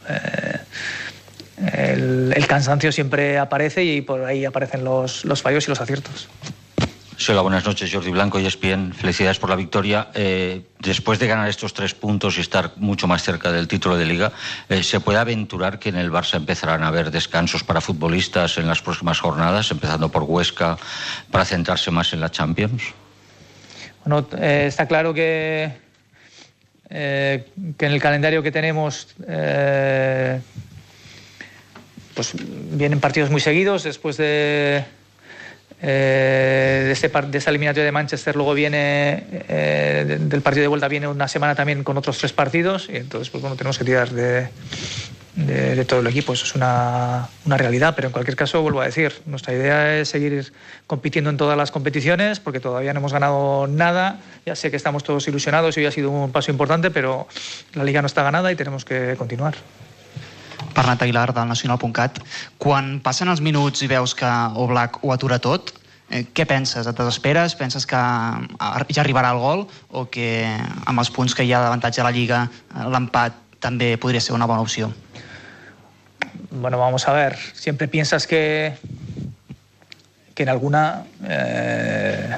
El cansancio siempre aparece y por ahí aparecen los fallos y los aciertos. Sí, hola, buenas noches, Jordi Blanco, ESPN. Felicidades por la victoria. Después de ganar estos 3 puntos y estar mucho más cerca del título de Liga, ¿se puede aventurar que en el Barça empezarán a haber descansos para futbolistas en las próximas jornadas, empezando por Huesca, para centrarse más en la Champions? Bueno, está claro que en el calendario que tenemos... pues vienen partidos muy seguidos. Después de esta eliminatoria de Manchester, luego viene del partido de vuelta, viene una semana también con otros 3 partidos y entonces pues bueno, tenemos que tirar de todo el equipo. Eso es una realidad, pero en cualquier caso, vuelvo a decir, nuestra idea es seguir compitiendo en todas las competiciones porque todavía no hemos ganado nada. Ya sé que estamos todos ilusionados y hoy ha sido un paso importante, pero la Liga no está ganada y tenemos que continuar. Bernat Aguilar, del Nacional.cat. Quan passen els minuts i veus que Oblak ho atura tot, què penses? Et desesperes? Penses que ja arribarà el gol o que amb els punts que hi ha d'avantatge a la Lliga l'empat també podria ser una bona opció? Bueno, vamos a ver. Siempre piensas que en alguna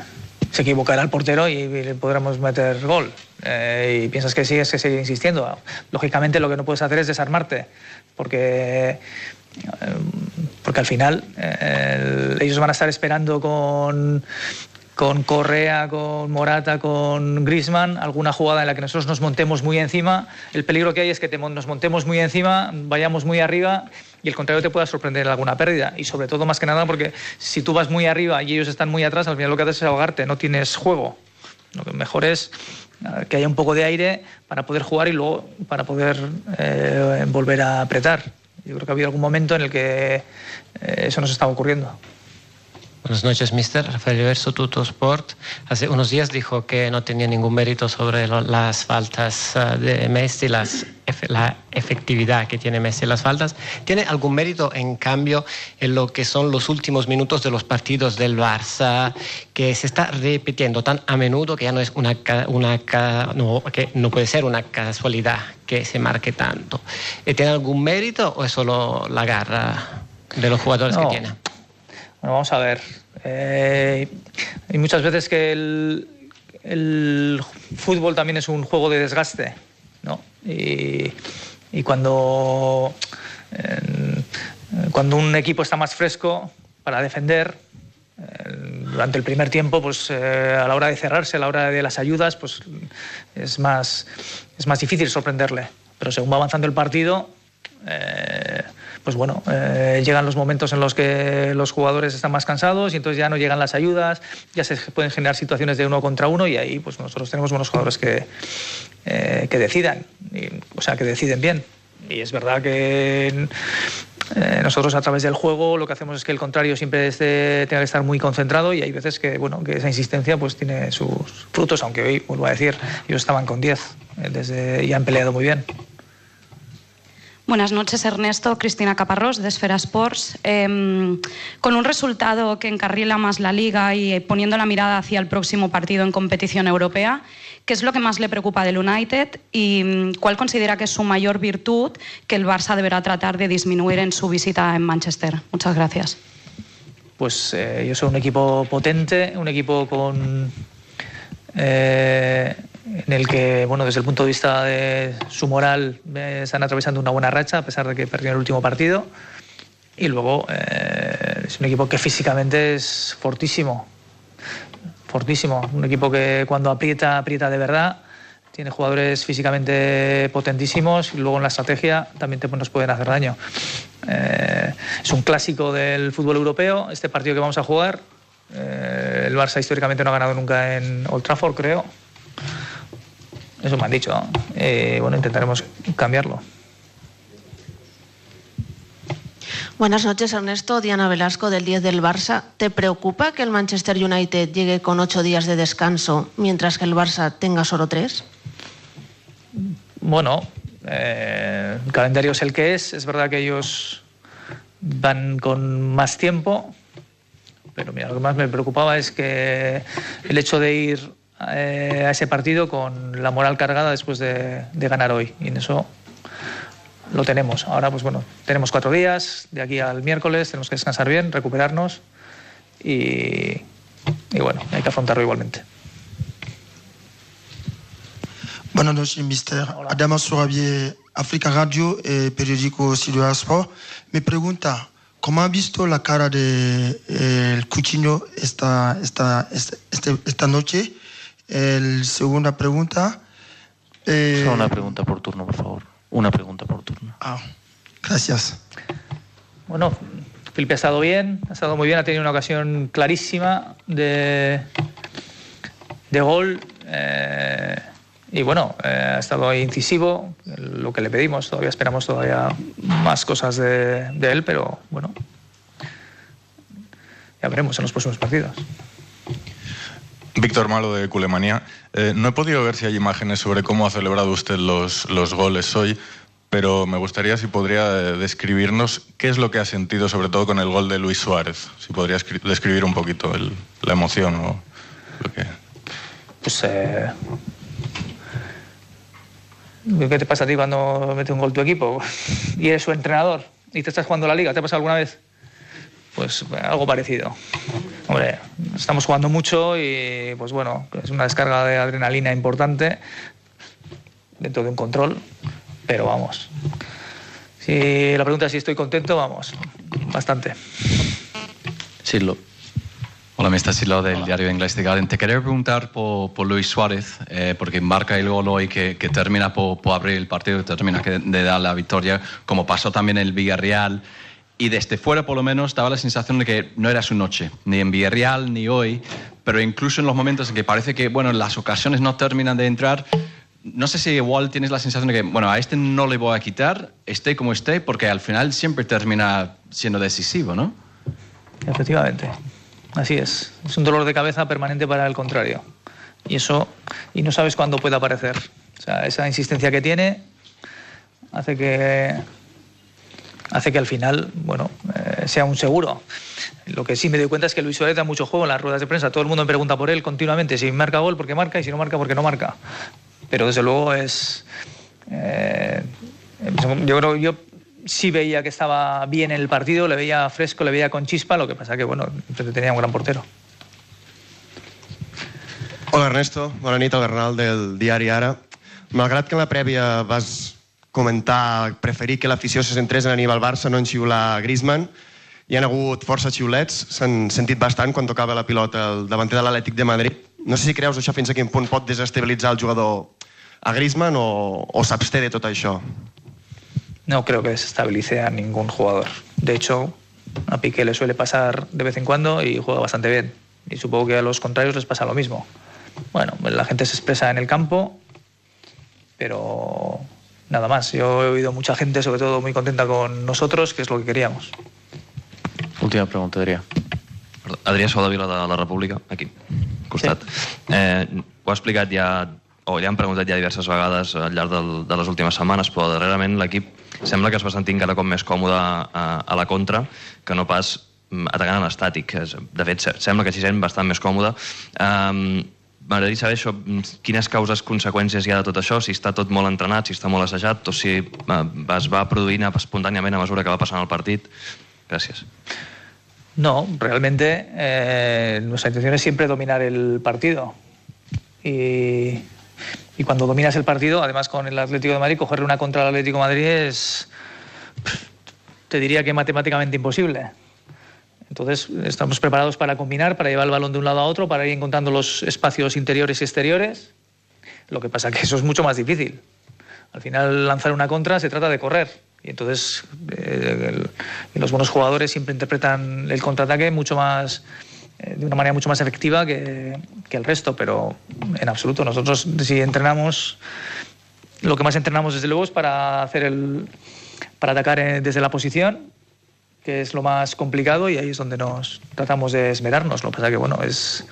se equivocará el portero y podremos meter gol. Y piensas que sí, es que seguir insistiendo. Lógicamente lo que no puedes hacer es desarmarte, porque al final ellos van a estar esperando con Correa, con Morata, con Griezmann, alguna jugada en la que nosotros nos montemos muy encima. El peligro que hay es que nos montemos muy encima, vayamos muy arriba y el contrario te pueda sorprender en alguna pérdida. Y sobre todo, más que nada, porque si tú vas muy arriba y ellos están muy atrás, al final lo que haces es ahogarte, no tienes juego. Lo que mejor es que haya un poco de aire para poder jugar y luego para poder volver a apretar. Yo creo que ha habido algún momento en el que eso nos estaba ocurriendo. Buenas noches, mister. Rafael Iverso, Tuttosport. Hace unos días dijo que no tenía ningún mérito sobre las faltas de Messi, la efectividad que tiene Messi en las faltas. ¿Tiene algún mérito, en cambio, en lo que son los últimos minutos de los partidos del Barça, que se está repitiendo tan a menudo que ya no es que no puede ser una casualidad que se marque tanto? ¿Tiene algún mérito o es solo la garra de los jugadores que tiene? Bueno, vamos a ver. Hay muchas veces que el fútbol también es un juego de desgaste, ¿no? Y cuando un equipo está más fresco para defender, durante el primer tiempo, pues a la hora de cerrarse, a la hora de las ayudas, pues es más difícil sorprenderle. Pero según va avanzando el partido, pues bueno, llegan los momentos en los que los jugadores están más cansados y entonces ya no llegan las ayudas, ya se pueden generar situaciones de 1 contra 1 y ahí pues nosotros tenemos buenos jugadores que decidan, o sea, que deciden bien. Y es verdad que nosotros a través del juego lo que hacemos es que el contrario siempre tenga que estar muy concentrado y hay veces que, bueno, que esa insistencia pues tiene sus frutos, aunque hoy, vuelvo a decir, ellos estaban con 10 y han peleado muy bien. Buenas noches, Ernesto. Cristina Caparrós, de Esfera Sports. Con un resultado que encarrila más la Liga y poniendo la mirada hacia el próximo partido en competición europea, ¿qué es lo que más le preocupa del United y cuál considera que es su mayor virtud que el Barça deberá tratar de disminuir en su visita en Manchester? Muchas gracias. Pues yo soy un equipo potente, un equipo con... en el que, bueno, desde el punto de vista de su moral están atravesando una buena racha a pesar de que perdieron el último partido y luego es un equipo que físicamente es fortísimo, un equipo que cuando aprieta de verdad, tiene jugadores físicamente potentísimos y luego en la estrategia también nos pueden hacer daño. Es un clásico del fútbol europeo este partido que vamos a jugar. El Barça históricamente no ha ganado nunca en Old Trafford, creo. Eso me han dicho, ¿no? Bueno, intentaremos cambiarlo. Buenas noches, Ernesto. Diana Velasco, del 10 del Barça. ¿Te preocupa que el Manchester United llegue con 8 días de descanso, mientras que el Barça tenga solo 3? Bueno, el calendario es el que es. Es verdad que ellos van con más tiempo, pero mira, lo que más me preocupaba es que el hecho de ir a ese partido con la moral cargada después de ganar hoy, y en eso lo tenemos. Ahora pues bueno, tenemos 4 días, de aquí al miércoles tenemos que descansar bien, recuperarnos y bueno, hay que afrontarlo igualmente. Buenas noches, mister. Adama Sorabier, África Radio, periódico Ciudad Sport. Me pregunta, ¿cómo ha visto la cara de Coutinho esta noche? Segunda pregunta. Solo una pregunta por turno, por favor. Una pregunta por turno. Gracias. Bueno, Felipe ha estado bien, ha estado muy bien, ha tenido una ocasión clarísima de gol. Y bueno, ha estado ahí incisivo, lo que le pedimos. Todavía esperamos más cosas de él, pero bueno, ya veremos en los próximos partidos. Víctor Malo, de Culemanía. No he podido ver si hay imágenes sobre cómo ha celebrado usted los goles hoy, pero me gustaría si podría describirnos qué es lo que ha sentido, sobre todo con el gol de Luis Suárez. Si podría describir un poquito la emoción o lo que... Pues... ¿qué te pasa a ti cuando mete un gol tu equipo y eres su entrenador y te estás jugando la Liga? ¿Te ha pasado alguna vez? Pues algo parecido. Hombre, estamos jugando mucho y pues bueno, es una descarga de adrenalina importante dentro de un control, pero vamos. Si la pregunta es si estoy contento, vamos, bastante. Silo. Hola, mister Silo del diario inglés The Guardian. Te quería preguntar por Luis Suárez, porque marca el gol hoy que termina por abrir el partido, que termina de dar la victoria, como pasó también en el Villarreal. Y desde fuera, por lo menos, daba la sensación de que no era su noche, ni en Villarreal ni hoy, pero incluso en los momentos en que parece que, bueno, las ocasiones no terminan de entrar, no sé si igual tienes la sensación de que, bueno, a este no le voy a quitar, esté como esté, porque al final siempre termina siendo decisivo, ¿no? Efectivamente, así es. Es un dolor de cabeza permanente para el contrario. Y no sabes cuándo puede aparecer. O sea, esa insistencia que tiene hace que al final, bueno, sea un seguro. Lo que sí me doy cuenta es que Luis Suárez da mucho juego en las ruedas de prensa. Todo el mundo me pregunta por él continuamente. Si marca gol, porque marca, y si no marca, porque no marca. Pero desde luego yo sí veía que estaba bien en el partido, le veía fresco, le veía con chispa, lo que pasa que, bueno, tenía un gran portero. Hola, Ernesto. Bona nit, el Bernal del diari Ara. Malgrat que en la prèvia vas comentar preferir que l'afició se centrés en animar el Barça, no en xiular Griezmann, hi ha hagut força xiulets, s'han sentit bastant quan tocava la pilota el davanter de l'Atlètic de Madrid. No sé si creus això fins a quin punt pot desestabilitzar el jugador a Griezmann o s'absté de tot això. No creo que desestabilice a ningún jugador. De hecho, a Piqué le suele pasar de vez en cuando y juega bastante bien. Y supongo que a los contrarios les pasa lo mismo. Bueno, la gente se expresa en el campo, pero nada más. Yo he oído mucha gente, sobre todo muy contenta con nosotros, que es lo que queríamos. Última pregunta, Adrià. Adrià Soldavila de La República, aquí, costat. Sí. Ho ha explicat ja, o ja han preguntat ja diverses vegades al llarg de les últimes setmanes, però darrerament l'equip sembla que es va sentir encara com més còmode a la contra que no pas atacant a l'estàtic. De fet, sembla que s'hi sent bastant més còmode. M'agradaria saber això, quines causes, conseqüències hi ha de tot això, si està tot molt entrenat, si està molt assajat, o si es va produint espontàniament a mesura que va passant el partit. Gràcies. No, realmente nuestra intención es siempre dominar el partido. Y cuando dominas el partido, además con el Atlético de Madrid, cogerle una contra al Atlético de Madrid es, te diría que matemáticamente imposible. Entonces estamos preparados para combinar, para llevar el balón de un lado a otro, para ir encontrando los espacios interiores y exteriores. Lo que pasa es que eso es mucho más difícil. Al final, lanzar una contra se trata de correr. Y entonces los buenos jugadores siempre interpretan el contraataque de una manera mucho más efectiva que el resto, pero en absoluto. Nosotros, si entrenamos, lo que más entrenamos desde luego es para atacar desde la posición, que es lo más complicado, y ahí es donde nos tratamos de esmerarnos. Lo que pasa es que, bueno, es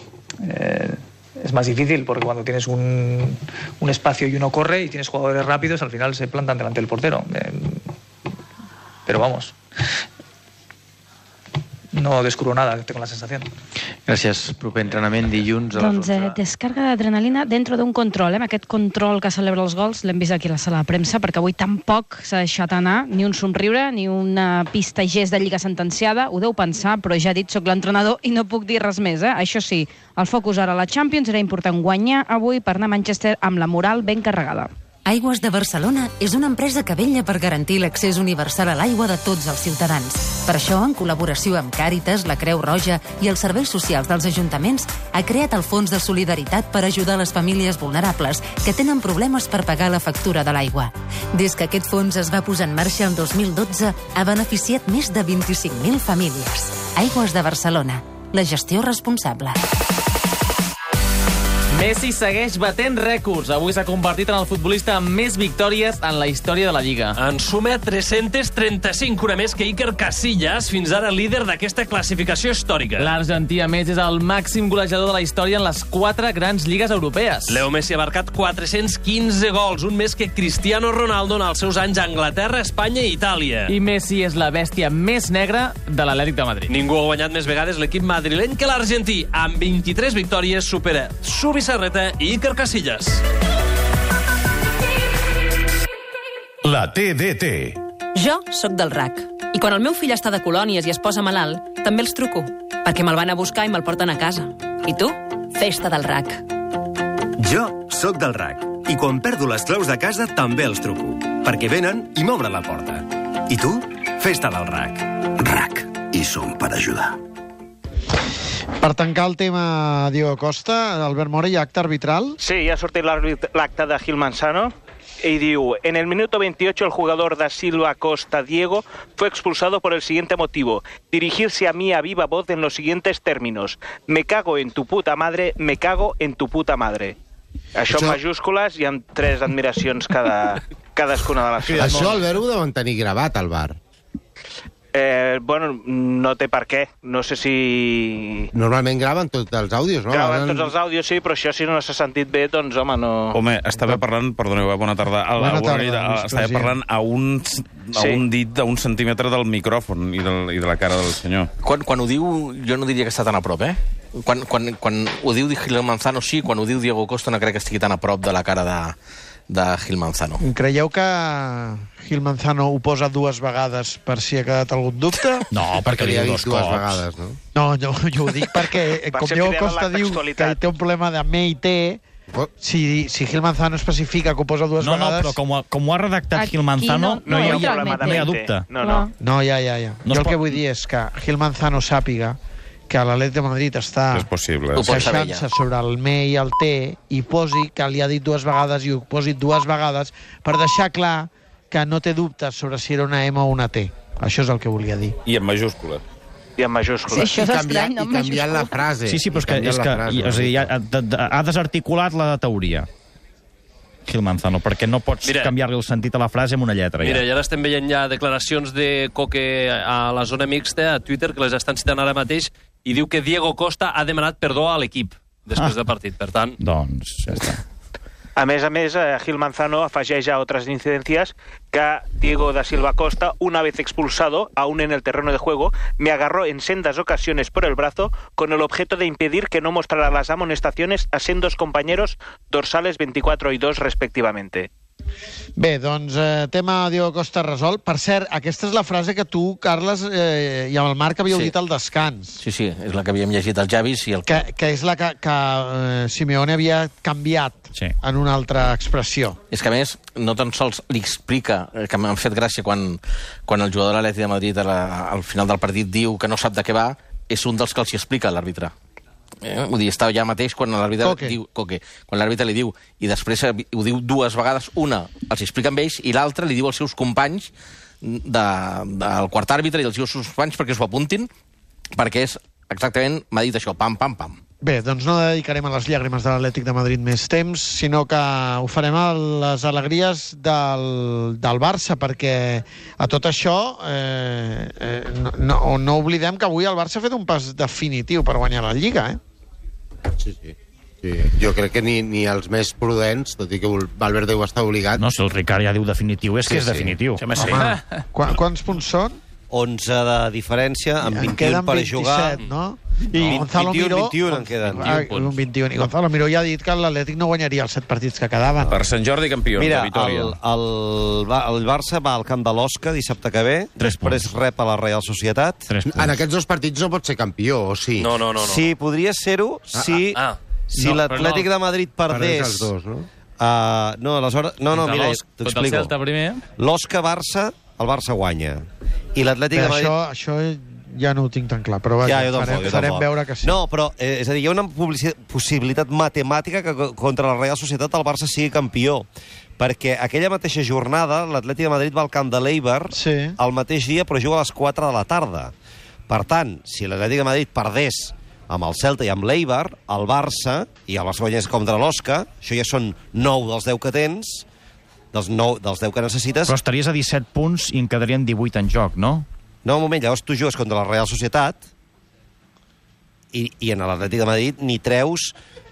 más difícil porque cuando tienes un espacio y uno corre y tienes jugadores rápidos, al final se plantan delante del portero. Pero vamos, no descubro nada, tengo la sensación. Gràcies. Proper entrenament dilluns a les 11. Doncs descarga d'adrenalina dentro d'un control. Amb aquest control que celebra els gols l'hem vist aquí a la sala de premsa, perquè avui tampoc s'ha deixat anar ni un somriure, ni una pista i gest de lliga sentenciada. Ho deu pensar, però ja he dit, soc l'entrenador i no puc dir res més. Això sí, el focus ara a la Champions, era important guanyar avui per anar a Manchester amb la moral ben carregada. Aigües de Barcelona és una empresa que vetlla per garantir l'accés universal a l'aigua de tots els ciutadans. Per això, en col·laboració amb Càritas, la Creu Roja i els serveis socials dels ajuntaments, ha creat el Fons de Solidaritat per ajudar les famílies vulnerables que tenen problemes per pagar la factura de l'aigua. Des que aquest fons es va posar en marxa el 2012, ha beneficiat més de 25.000 famílies. Aigües de Barcelona, la gestió responsable. Messi segueix batent rècords. Avui s'ha convertit en el futbolista amb més victòries en la història de la Lliga. En suma 335, una més que Iker Casillas, fins ara líder d'aquesta classificació històrica. L'argentí, a més, és el màxim golejador de la història en les 4 grans lligues europees. Leo Messi ha marcat 415 gols, un més que Cristiano Ronaldo en els seus anys a Anglaterra, Espanya i Itàlia. I Messi és la bèstia més negra de l'Atlètic de Madrid. Ningú ha guanyat més vegades l'equip madrileny que l'argentí. Amb 23 victòries supera Zubizarreta i Iker Casillas. La TDT. Jo sóc del RAC. I quan el meu fill està de colònies i es posa malalt, també els truco, perquè me'l van a buscar i me'l porten a casa. I tu? Festa del RAC. Jo sóc del RAC i quan perdo les claus de casa també els truco, perquè venen i m'obren la porta. I tu? Festa del RAC. RAC. I som per ajudar. Per tancar el tema Diego Costa, Albert Mora, hi ha acte arbitral? Sí, ha sortit l'acte de Gil Manzano y diu, en el minuto 28 el jugador da Silva Costa Diego fue expulsado por el siguiente motivo: dirigirse a mí a viva voz en los siguientes términos: me cago en tu puta madre, me cago en tu puta madre. Això en majúscules i amb 3 admiracions cadascuna de les frases. Això, Albert, ho deuen tenir gravat al bar. Bueno, no té per què. No sé si... Normalment graven tots els àudios, no? Graven tots els àudios, sí, però això si no s'ha sentit bé, doncs, home, no... Home, estava parlant, perdoneu, bona tarda, estava parlant a un dit, a un centímetre del micròfon i de la cara del senyor. Quan ho diu, jo no diria que està tan a prop, eh? Quan ho diu Gil Manzano, sí, quan ho diu Diego Costa no crec que estigui tan a prop de la cara de Gil Manzano. Creieu que Gil Manzano ho posa 2 vegades per si ha quedat algun dubte? No, perquè li ha dit 2 vegades, no? No, jo ho dic perquè, com Diego Costa diu que té un problema de me i té, si Gil Manzano especifica que ho posa 2 vegades... No, però com ho ha redactat Gil Manzano, no hi ha dubte. No, ja. Jo el que vull dir és que Gil Manzano sàpiga que l'Atlètic de Madrid està queixant-se sobre el me i el té i posi que li ha dit 2 vegades i ho posi 2 vegades per deixar clar que no té dubtes sobre si era una M o una T. Això és el que volia dir. I en majúscules. I en majúscules. Sí, això és estrany, no? I canviant la frase. Sí, però és que ha desarticulat la teoria. Gil Manzano, perquè no pots canviar-li el sentit a la frase amb una lletra. Mira, i ara estem veient ja declaracions de Coque a la zona mixta, a Twitter, que les estan citant ara mateix, i diu que Diego Costa ha demanat perdó a l'equip després del partit, per tant... Doncs ja està. A més, Gil Manzano afegeix a otras incidencias que Diego da Silva Costa, una vez expulsado, aún en el terreno de juego, me agarró en sendas ocasiones por el brazo con el objeto de impedir que no mostrara las amonestaciones a sendos compañeros dorsales 24 y 2 respectivamente. Bé, doncs tema Diego Costa resolt. Per cert, aquesta és la frase que tu, Carles, i amb el Marc havíeu dit al descans. Sí, és la que havíem llegit als Javis i el... Que és la que Simeone havia canviat en una altra expressió. És que, a més, no tan sols li explica, que m'han fet gràcia quan el jugador de l'Atlètic de Madrid al final del partit diu que no sap de què va, és un dels que els hi explica a l'àrbitre. Vull dir, està allà mateix quan l'àrbitre li diu, i després ho diu 2 vegades, una els explica amb ells i l'altra li diu als seus companys del quart àrbitre i als seus companys perquè s'ho apuntin, perquè és exactament, m'ha dit això, pam, pam, pam. Bé, doncs no dedicarem a les llàgrimes de l'Atlètic de Madrid més temps, sinó que ho farem a les alegries del Barça, perquè a tot això no oblidem que avui el Barça ha fet un pas definitiu per guanyar la Lliga, Sí. Jo crec que ni els més prudents, tot i que Valverde ho està obligat... No, si el Ricard ja diu definitiu, és que és definitiu. Home, quants punts són? 11 de diferència, amb 21 per jugar. 27, no? I Gonzalo Miró... 21 en queden. 21. I Gonzalo Miró ja ha dit que l'Atlètic no guanyaria els 7 partits que quedaven. Per Sant Jordi, campions de Vitòria. El Barça va al camp de l'Osca dissabte que ve, després rep a la Real Societat. En aquests 2 partits no pot ser campió, o sí? No. Sí, podria ser-ho si l'Atlètic de Madrid perdés... No, aleshores... No, mira, t'explico. L'Osca-Barça, el Barça guanya. I l'Atlètic de Madrid... Això ja no ho tinc tan clar, però farem veure que sí. No, però, és a dir, hi ha una possibilitat matemàtica que contra la Real Societat el Barça sigui campió, perquè aquella mateixa jornada l'Atlètic de Madrid va al camp de l'Eibar el mateix dia, però juga a les 4 de la tarda. Per tant, si l'Atlètic de Madrid perdés amb el Celta i amb l'Eibar, el Barça, i el Barça guanyés contra l'Osca, això ja són 9 dels 10 que tens, dels 10 que necessites... Però estaries a 17 punts i en quedarien 18 en joc, no? No, un moment, llavors tu jugues contra la Real Societat i en l'Atlètic de Madrid ni treus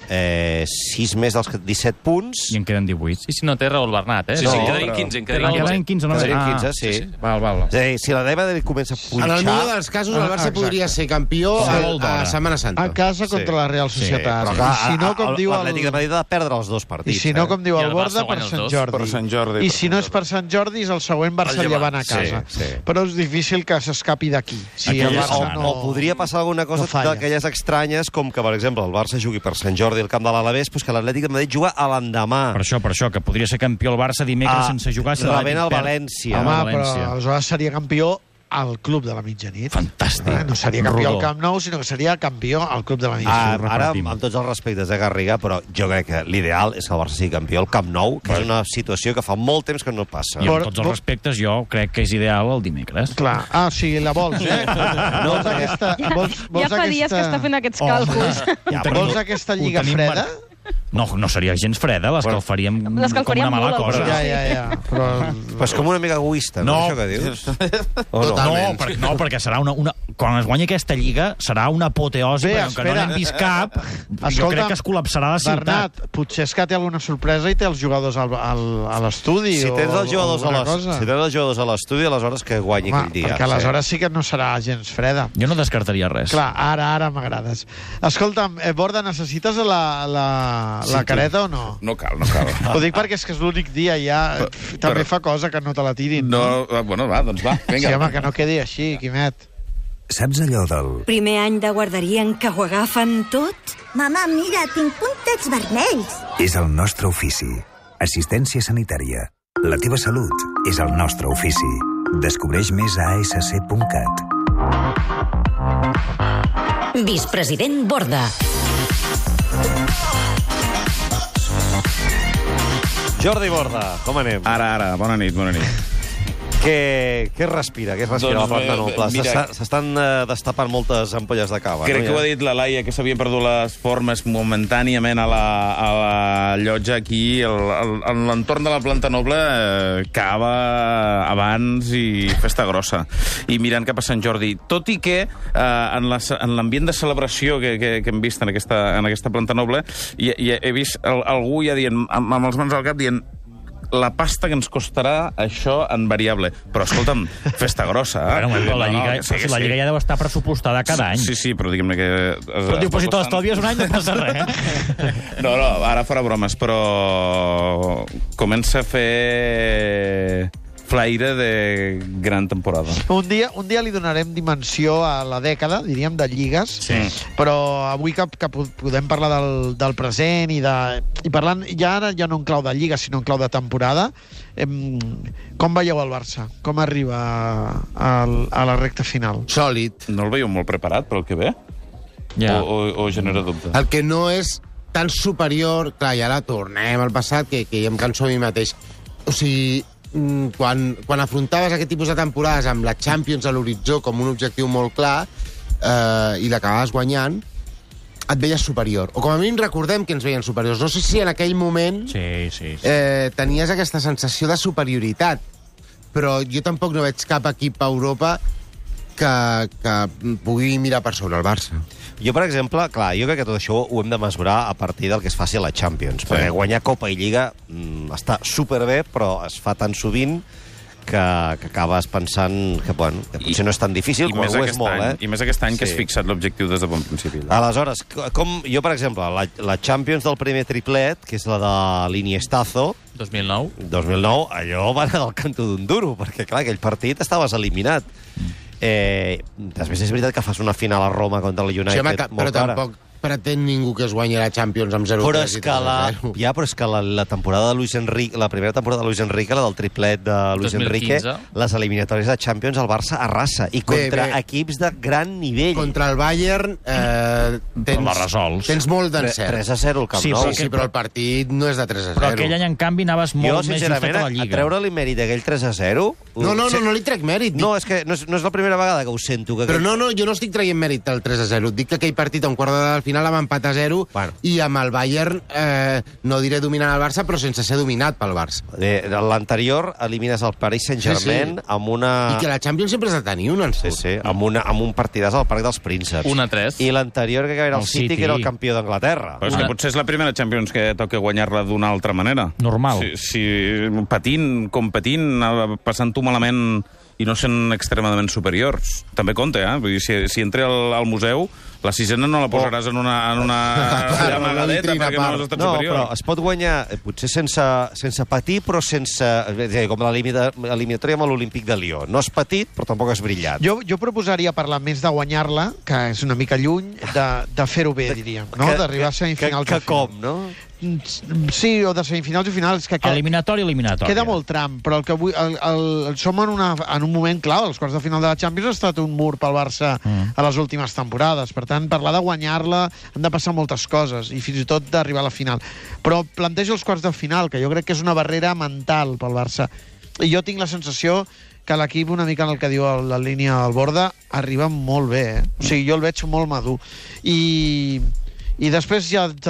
6 més dels 17 punts. I en queden 18. I si no té Raúl Bernat, Sí, en quedarien 15. Quedarien 15, no? Quedarien 15, sí. Val. Si la Madrid comença a punxar... En el millor dels casos, el Barça podria ser campió a Setmana Santa. A casa contra la Real Societat. Però clar, si no, com diu l'Atlètic de Madrid ha de perdre els 2 partits. I si no, com diu el Borda, per Sant Jordi. I si no és per Sant Jordi, és el següent Barça llevant a casa. Però és difícil que s'escapi d'aquí. O podria passar alguna cosa d'aquelles estranyes, com que, per exemple, el Barça jugui per Sant Jordi al camp de l'Alavés, doncs que l'Atlètic de Madrid juga a l'endemà. Per això, que podria ser campió el Barça dimecres sense jugar. Rebent el València. Home, però aleshores seria campió al Club de la Mitjanit. Fantàstic. No seria campió al Camp Nou, sinó que seria campió al Club de la Mitjanit. Ara, amb tots els respectes de Garriga, però jo crec que l'ideal és que el Barça sigui campió al Camp Nou, que és una situació que fa molt temps que no passa. I amb tots els respectes, jo crec que és ideal el dimecres. Clar. Sí, la vols, Vols aquesta... Ja fa dies que està fent aquests càlculs. Vols aquesta lliga freda? No seria gens freda, l'escalfaríem com una mala cosa. Ja. Però és com una mica egoista, no? Això que dius? No, perquè serà una... Quan es guanyi aquesta lliga, serà una apoteosi, perquè com que no n'hem vist cap, jo crec que es col·lapsarà la ciutat. Bernat, potser és que té alguna sorpresa i té els jugadors a l'estudi. Si tens els jugadors a l'estudi, aleshores que guanyi aquell dia. Perquè aleshores sí que no serà gens freda. Jo no descartaria res. Clar, ara m'agrades. Escolta'm, Borda, necessites la careta o no? No cal. Ho dic perquè és que és l'únic dia ja. També fa cosa que no te la tirin. No, bueno, doncs va. Sí, home, que no quedi així, Quimet. Saps allò del... Primer any de guarderia en què ho agafen tot? Mama, mira, tinc puntets vermells. És el nostre ofici. Assistència sanitària. La teva salut és el nostre ofici. Descobreix més a asc.cat. Vicepresident Borda. Jordi Borda, com anem? Ara, bona nit. Què respira? Què respira la planta noble? S'estan destapant moltes ampolles de cava. Crec que ho ha dit la Laia, que s'havien perdut les formes momentàniament a la llotja aquí. En l'entorn de la planta noble, cava abans i festa grossa. I mirant cap a Sant Jordi. Tot i que en l'ambient de celebració que hem vist en aquesta planta noble, he vist algú ja dient, amb les mans al cap, dient la pasta que ens costarà això en variable. Però, escolta'm, festa grossa. La Lliga ja deu estar pressupostada cada any. Sí, però diguem-ne que... Però diu, però si te l'estalvies un any no passa res. No, ara fora bromes, però comença a fer flaire de gran temporada. Un dia li donarem dimensió a la dècada, diríem, de lligues, però avui que podem parlar del present i parlant ja ara ja no en clau de lliga, sinó en clau de temporada, com veieu el Barça? Com arriba a la recta final? Sòlid. No el veieu molt preparat per el que ve? O genera dubte? El que no és tan superior... Clar, i ara tornem al passat, que ja em canso a mi mateix. O sigui, quan afrontaves aquest tipus de temporades amb la Champions a l'horitzó com un objectiu molt clar i l'acabaves guanyant, et veies superior. O com a mínim recordem que ens veien superiors. No sé si en aquell moment tenies aquesta sensació de superioritat, però jo tampoc no veig cap equip a Europa que pugui mirar per sobre el Barça. Jo, per exemple, clar, jo crec que tot això ho hem de mesurar a partir del que es faci a la Champions, perquè guanyar Copa i Lliga està superbé, però es fa tan sovint que acabes pensant que potser no és tan difícil, quan ho és molt, I més aquest any que has fixat l'objectiu des de bon principi. Aleshores, jo, per exemple, la Champions del primer triplet, que és la de l'Iniestazo, 2009, allò va anar del canto d'un duro, perquè, clar, aquell partit estaves eliminat. Després és veritat que fas una final a Roma contra el United però tampoc pretén ningú que es guanyi la Champions amb 0-3 però és que la temporada de Luis Enrique, la primera temporada de Luis Enrique, la del triplet de Luis 2015. Enrique, les eliminatòries de Champions el Barça arrasa, i contra equips de gran nivell. Contra el Bayern tens molt d'encert. 3-0 al Camp Nou. Sí, però el partit no és de 3-0. Però aquell any, en canvi, anaves molt més justet a la Lliga. A treure-li mèrit aquell 3-0... No li trec mèrit. No, és que no és la primera vegada que ho sento. Però no, jo no estic traient mèrit del 3-0. Dic que aquell partit a un quart d'hora del final amb empat a 0, i amb el Bayern, no diré dominant el Barça, però sense ser dominat pel Barça. L'anterior elimines el Paris Saint-Germain amb una... I que la Champions sempre has de tenir un ensurt. Sí, amb un partidàs al Parc dels Prínceps. 1-3. I l'anterior que era el City, que era el campió d'Anglaterra. Però és que potser és la primera Champions que toca guanyar-la d'una altra manera. Normal. Si patint, competint, passant-ho malament i no sent extremadament superiors. També compta, Vull dir, si entra al museu, la sisena no la posaràs en una amagadeta perquè no has estat superior. No, però es pot guanyar, potser sense patir, però sense... com l'eliminatòria amb l'Olímpic de Lió. No és petit, però tampoc és brillant. Jo proposaria parlar més de guanyar-la, que és una mica lluny, de fer-ho bé, diríem. No? D'arribar a semifinals. Que com, no? Sí, o de semifinals i finals. Eliminatòria. Queda molt tram, però el que som en un moment clau. Els quarts de final de la Champions ha estat un mur pel Barça a les últimes temporades. Per tant, parlar de guanyar-la han de passar moltes coses, i fins i tot d'arribar a la final. Però plantejo els quarts de final, que jo crec que és una barrera mental pel Barça. I jo tinc la sensació que l'equip, una mica en el que diu la línia al Borda, arriba molt bé. O sigui, jo el veig molt madur. I després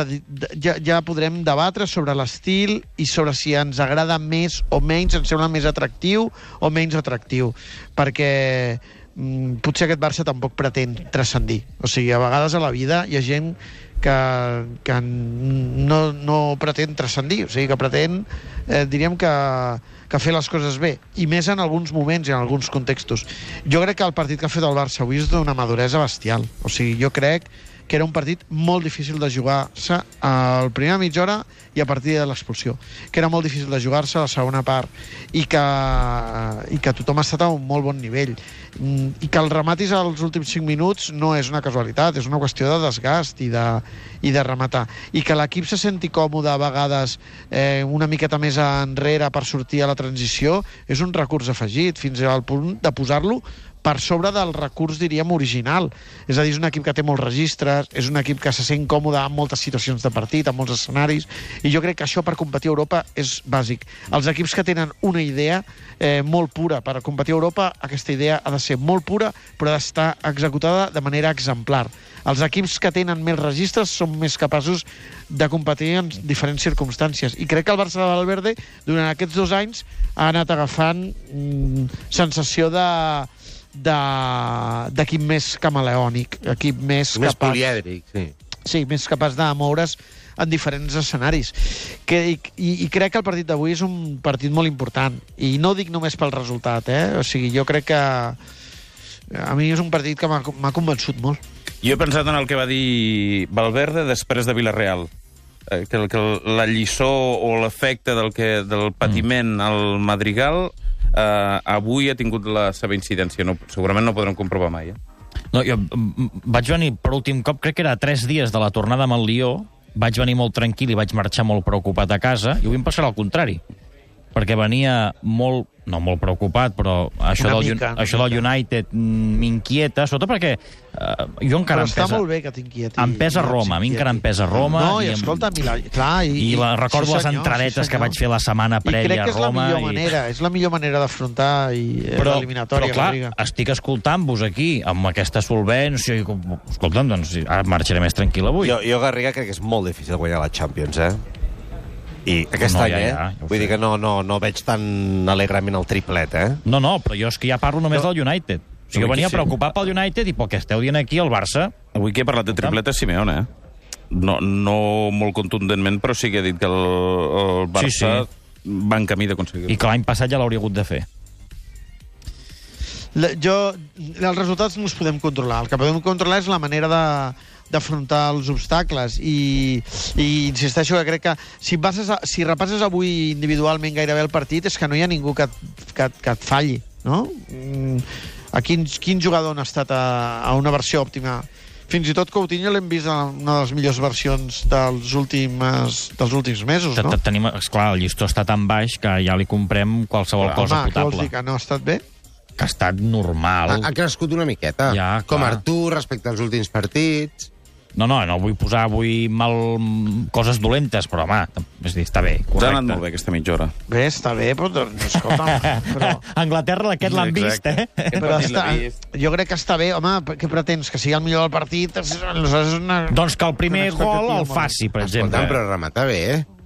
ja podrem debatre sobre l'estil i sobre si ens agrada més o menys, ens sembla més atractiu o menys atractiu, perquè potser aquest Barça tampoc pretén transcendir. O sigui, a vegades a la vida hi ha gent que no pretén transcendir, o sigui, que pretén, diríem que fer les coses bé, i més en alguns moments i en alguns contextos. Jo crec que el partit que ha fet el Barça avui és d'una maduresa bestial. O sigui, jo crec que era un partit molt difícil de jugar-se a la primera mitja hora i a partir de l'expulsió, que era molt difícil de jugar-se a la segona part, i que tothom ha estat a un molt bon nivell, i que el rematis als últims 5 minuts no és una casualitat, és una qüestió de desgast i de rematar, i que l'equip se senti còmode a vegades una miqueta més enrere per sortir a la transició és un recurs afegit, fins al punt de posar-lo per sobre del recurs, diríem, original. És a dir, és un equip que té molts registres, és un equip que se sent còmode en moltes situacions de partit, en molts escenaris, i jo crec que això per competir a Europa és bàsic. Els equips que tenen una idea molt pura per competir a Europa, aquesta idea ha de ser molt pura, però ha d'estar executada de manera exemplar. Els equips que tenen més registres són més capaços de competir en diferents circumstàncies. I crec que el Barça de Valverde, durant aquests 2 anys, ha anat agafant sensació d'equip més camaleònic, equip més polièdric, sí. Sí, més capaç de moure's en diferents escenaris. I crec que el partit d'avui és un partit molt important. I no ho dic només pel resultat, O sigui, jo crec que a mi és un partit que m'ha convençut molt. Jo he pensat en el que va dir Valverde després de Villarreal. Que la lliçó o l'efecte del patiment al Madrigal avui ha tingut la seva incidència. Segurament no ho podrem comprovar mai. No, jo vaig venir per últim cop, crec que era 3 dies de la tornada amb el Lió, vaig venir molt tranquil i vaig marxar molt preocupat a casa, i avui em passarà al contrari, perquè venia molt preocupat, però això del United m'inquieta, sobretot perquè jo encara però està molt bé que t'inquieti. Em pesa Roma, a mi encara em pesa Roma. No, i escolta, clar... I recordo les entradetes que vaig fer la setmana prèvia a Roma. I crec que és la millor manera d'afrontar l'eliminatòria. Però clar, estic escoltant-vos aquí, amb aquesta solvència, i escolta'm, doncs ara marxaré més tranquil avui. Jo, Garriga, crec que és molt difícil guanyar la Champions, I aquest any, vull dir que no veig tan alegrament el triplet, No, però jo és que ja parlo només del United. O sigui, jo venia preocupat pel United i pel que esteu dient aquí, el Barça... Avui que he parlat de triplet és Simeone, No molt contundentment, però sí que he dit que el Barça va en camí d'aconseguir-ho. I que l'any passat ja l'hauria hagut de fer. Els resultats no els podem controlar. El que podem controlar és la manera d'afrontar els obstacles, i insisteixo que crec que si repasses avui individualment gairebé el partit és que no hi ha ningú que et falli, no? A quin jugador ha estat a una versió òptima? Fins i tot Coutinho l'hem vist en una de les millors versions dels últims mesos, no? Esclar, el llistó està tan baix que ja li comprem qualsevol cosa potable. Què vols dir, que no ha estat bé? Que ha estat normal. Ha crescut una miqueta. Com Artur respecte als últims partits. No vull posar avui coses dolentes, però, home, és dir, està bé, correcte. T'ha anat molt bé aquesta mitja hora. Bé, està bé, però, escolta... Però... Anglaterra, aquest l'han vist, Però jo crec que està bé, home, què pretens? Que sigui el millor del partit? Doncs que el primer gol el faci, per exemple. Escolta'm, però remata bé,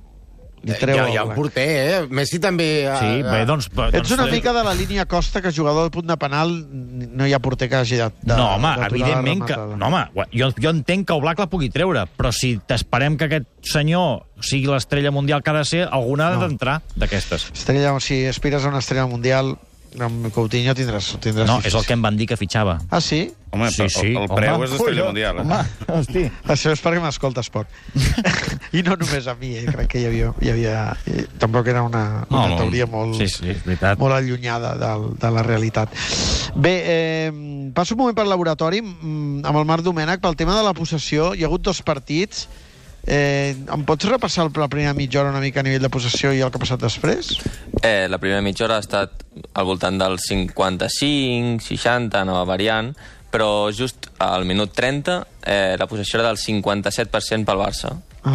Hi ha un porter, Messi també... Sí, bé, doncs... Ets una mica de la línia Costa, que jugador del punt de penal no hi ha porter que hagi de no, home, evidentment que... No, home, jo entenc que Oblak la pugui treure, però si t'esperem que aquest senyor sigui l'estrella mundial que ha de ser, alguna ha d'entrar d'aquestes. Si aspires a una estrella mundial... Amb Coutinho tindràs no, és el que em van dir que fitxava. Ah, sí? Home, sí. El preu és d'estrella mundial. Home, hosti. Això és perquè m'escoltes poc. I no només a mi, crec que hi havia... Tampoc era una teoria molt allunyada de la realitat. Bé, passo un moment pel laboratori amb el Marc Domènech pel tema de la possessió. Hi ha hagut 2 partits. Em pots repassar la primera mitja hora una mica a nivell de possessió i el que ha passat després? La primera mitja hora ha estat al voltant del 55, 60, anava variant, però just al minut 30 la possessió era del 57% pel Barça.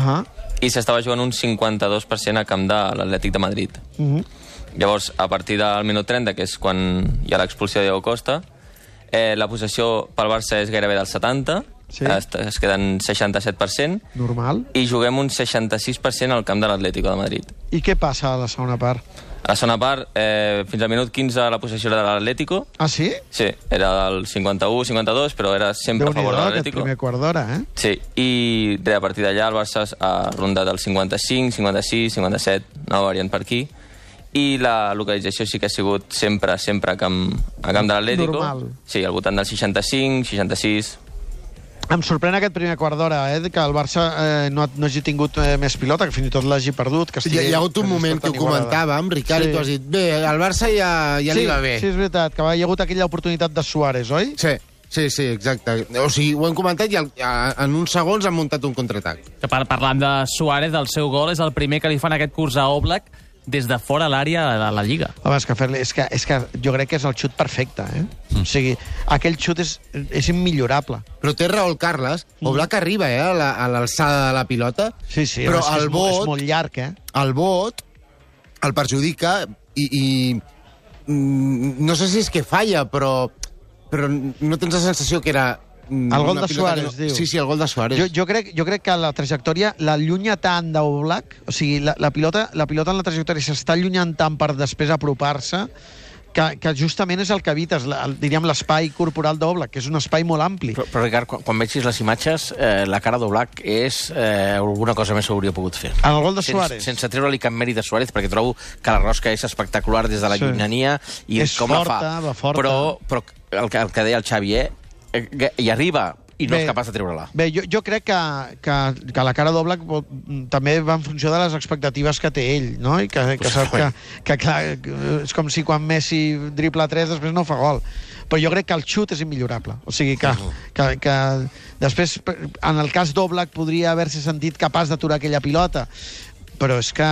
I s'estava jugant un 52% a camp de l'Atlètic de Madrid. Llavors, a partir del minut 30, que és quan hi ha l'expulsió de Diego Costa, la possessió pel Barça és gairebé del 70%, es queden 67%. Normal. I juguem un 66% al camp de l'Atlético de Madrid. I què passa a la segona part? A la segona part, fins al minut 15 la possessió era de l'Atlético. Ah, sí? Sí, era del 51-52, però era sempre a favor de l'Atlético. Déu-n'hi-do, aquest primer quart d'hora, Sí, i a partir d'allà el Barça ha rondat el 55, 56, 57, anava variant per aquí. I la localització sí que ha sigut sempre a camp de l'Atlético. Normal. Sí, al voltant del 65, 66... Em sorprèn aquest primer quart d'hora, que el Barça no hagi tingut més pilota, que fins i tot l'hagi perdut. Hi ha hagut un moment que ho comentàvem, Ricard, i tu has dit, bé, el Barça ja li va bé. Sí, és veritat, que hi ha hagut aquella oportunitat de Suárez, oi? Sí, exacte. O sigui, ho hem comentat i en uns segons han muntat un contraatac. Parlant de Suárez, el seu gol és el primer que li fan aquest curs a Oblak des de fora l'àrea de la Lliga. Home, és que jo crec que és el xut perfecte, O sigui, aquell xut és immillorable. Però té raó el Carles. Oblak arriba, a l'alçada de la pilota. Sí, però és molt llarg, El bot el perjudica i no sé si és que falla, però no tens la sensació que era... El gol de Suárez, diu. Sí, el gol de Suárez. Jo crec que la trajectòria l'allunya tant d'Oblak, o sigui, la pilota en la trajectòria s'està allunyant tant per després apropar-se, que justament és el que evites, diríem, l'espai corporal d'Oblak, que és un espai molt ampli. Però Ricard, quan vegis les imatges, la cara d'Oblak és alguna cosa més s'hauria pogut fer. En el gol de Suárez? Sense treure-li cap mèrit de Suárez, perquè trobo que la rosca és espectacular des de la llunyania i com la fa. Va forta. Però el que deia el Xavi, hi arriba i no és capaç de treure-la. Bé, jo crec que la cara d'Oblak també va en funció de les expectatives que té ell, no? I que sap que clar, és com si quan Messi dribla 3 després no fa gol. Però jo crec que el xut és immillorable. O sigui que després, en el cas d'Oblak, podria haver-se sentit capaç d'aturar aquella pilota. Però és que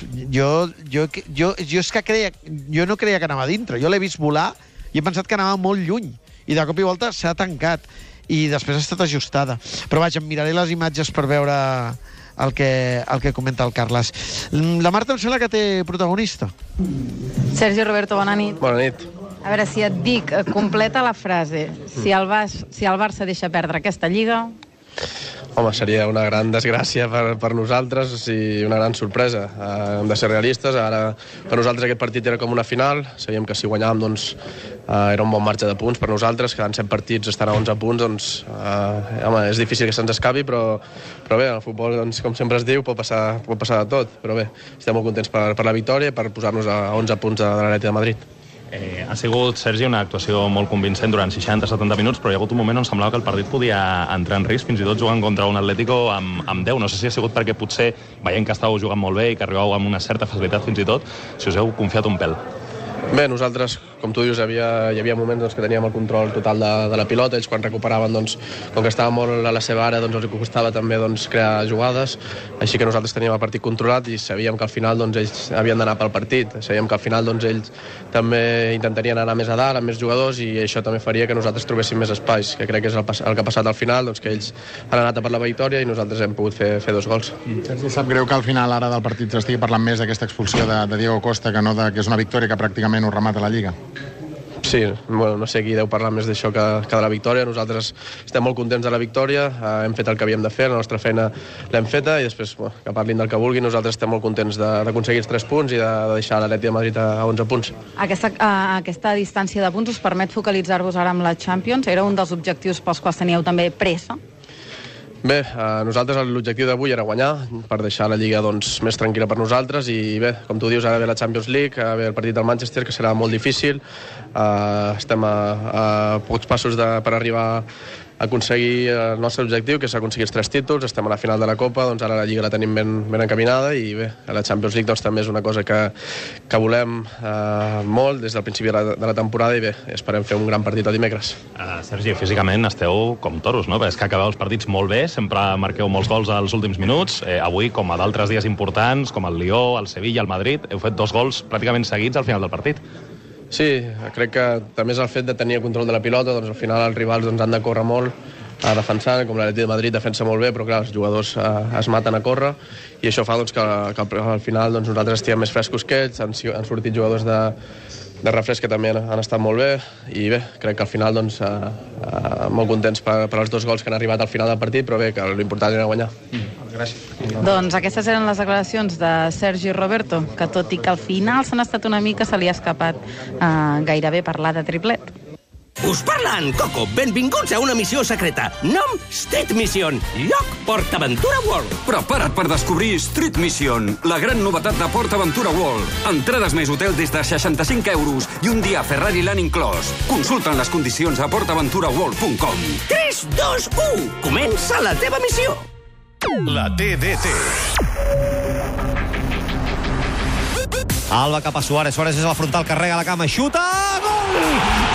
jo no creia que anava dintre. Jo l'he vist volar i he pensat que anava molt lluny. I de cop i volta s'ha tancat. I després ha estat ajustada. Però vaja, em miraré les imatges per veure el que comenta el Carles. La Marta em sembla que té protagonista. Sergio Roberto, bona nit. Bona nit. A veure, si et dic, completa la frase. Si el Barça deixa perdre aquesta Lliga... Home, seria una gran desgràcia per nosaltres i una gran sorpresa. Hem de ser realistes. Ara, per nosaltres aquest partit era com una final. Sabíem que si guanyàvem, doncs, era un bon marge de punts per nosaltres. Quedant 7 partits, estan a 11 punts, doncs, home, és difícil que se'ns escapi, però bé, el futbol, doncs, com sempre es diu, pot passar de tot. Però bé, estem molt contents per la victòria i per posar-nos a 11 punts de l'Atlètic de Madrid. Ha sigut, Sergi, una actuació molt convincent durant 60-70 minuts, però hi ha hagut un moment on semblava que el partit podia entrar en risc, fins i tot jugant contra un Atlético amb 10. No sé si ha sigut perquè potser, veient que estàveu jugant molt bé i que arribàveu amb una certa facilitat fins i tot, si us heu confiat un pèl. Bé, nosaltres, com tu dius, hi havia moments que teníem el control total de la pilota. Ells quan recuperaven, com que estava molt a la seva àrea, els costava també crear jugades. Així que nosaltres teníem el partit controlat i sabíem que al final ells havien d'anar pel partit. Sabíem que al final ells també intentarien anar més a dalt, amb més jugadors, i això també faria que nosaltres trobéssim més espais, que crec que és el que ha passat al final, que ells han anat a per la victòria i nosaltres hem pogut fer 2 gols. Sergi, sap greu que al final ara del partit s'estigui parlant més d'aquesta expulsió de Diego Costa que no que és una victòria que pràcticament ho remata la Lliga. Sí, bueno, no sé qui deu parlar més d'això que de la victòria. Nosaltres estem molt contents de la victòria, hem fet el que havíem de fer, la nostra feina l'hem feta, i després que parlin del que vulguin. Nosaltres estem molt contents d'aconseguir els 3 punts i de deixar l'Atleti de Madrid a 11 punts. Aquesta distància de punts us permet focalitzar-vos ara amb la Champions? Era un dels objectius pels quals teníeu també pressa? Bé, nosaltres l'objectiu d'avui era guanyar, per deixar la Lliga més tranquil·la per nosaltres, i bé, com tu dius, ara ve la Champions League, ve el partit del Manchester, que serà molt difícil. Estem a pocs passos per arribar a aconseguir el nostre objectiu, que és aconseguir els 3 títols. Estem a la final de la Copa, ara la Lliga la tenim ben encaminada, i bé, la Champions League també és una cosa que volem molt des del principi de la temporada, i bé, esperem fer un gran partit el dimecres. Sergi, físicament esteu com toros, no? És que acabeu els partits molt bé, sempre marqueu molts gols als últims minuts. Avui, com a d'altres dies importants, com el Lió, el Sevilla, el Madrid, heu fet 2 gols pràcticament seguits al final del partit. Sí, crec que també és el fet de tenir el control de la pilota, al final els rivals han de córrer molt a defensar, com l'Atleti de Madrid defensa molt bé, però clar, els jugadors es maten a córrer, i això fa que al final nosaltres estiguem més frescos que ells. Han sortit jugadors de refresc que també han estat molt bé, i bé, crec que al final molt contents per els 2 gols que han arribat al final del partit, però bé, que l'important era guanyar. Gràcies. Doncs aquestes eren les declaracions de Sergi Roberto, que tot i que al final s'han estat una mica, se li ha escapat gairebé parlar de triplet. Us parla en Coco. Benvinguts a una missió secreta. Nom Street Mission. Lloc PortAventura World. Prepara't per descobrir Street Mission, la gran novetat de PortAventura World. Entrades més hotel des de 65 € i un dia Ferrari Land inclòs. Consulta'n les condicions a portaventuraworld.com. 3, 2, 1. Comença la teva missió. La TDT. Alba cap a Suárez. Suárez és al frontal, carrega la cama, xuta! Gol!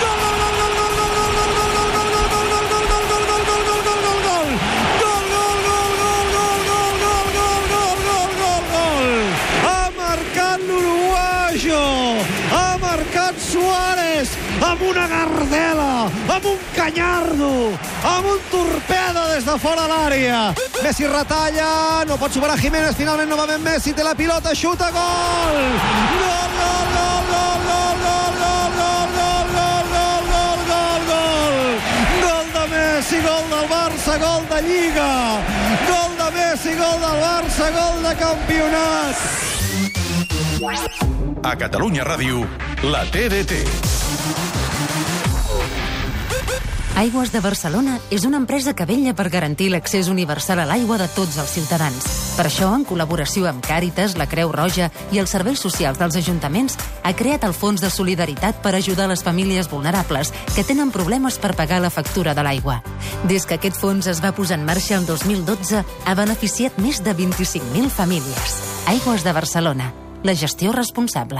Ha marcat Suárez amb una gardela, amb un canyardo, amb un torpedo des de fora l'àrea. Messi retalla, no pot superar Jiménez, finalment novament Messi té la pilota, xuta, gol! Gol, gol, gol, gol, gol, gol, gol, gol, gol, gol, gol, gol, gol! Gol de Messi, gol del Barça, gol de Lliga! Gol de Messi, gol del Barça, gol de campionat! A Catalunya Ràdio, la TDT. Aigües de Barcelona és una empresa que vetlla per garantir l'accés universal a l'aigua de tots els ciutadans. Per això, en col·laboració amb Càritas, la Creu Roja i els serveis socials dels ajuntaments, ha creat el Fons de Solidaritat per ajudar les famílies vulnerables que tenen problemes per pagar la factura de l'aigua. Des que aquest fons es va posar en marxa el 2012, ha beneficiat més de 25.000 famílies. Aigües de Barcelona, la gestió responsable.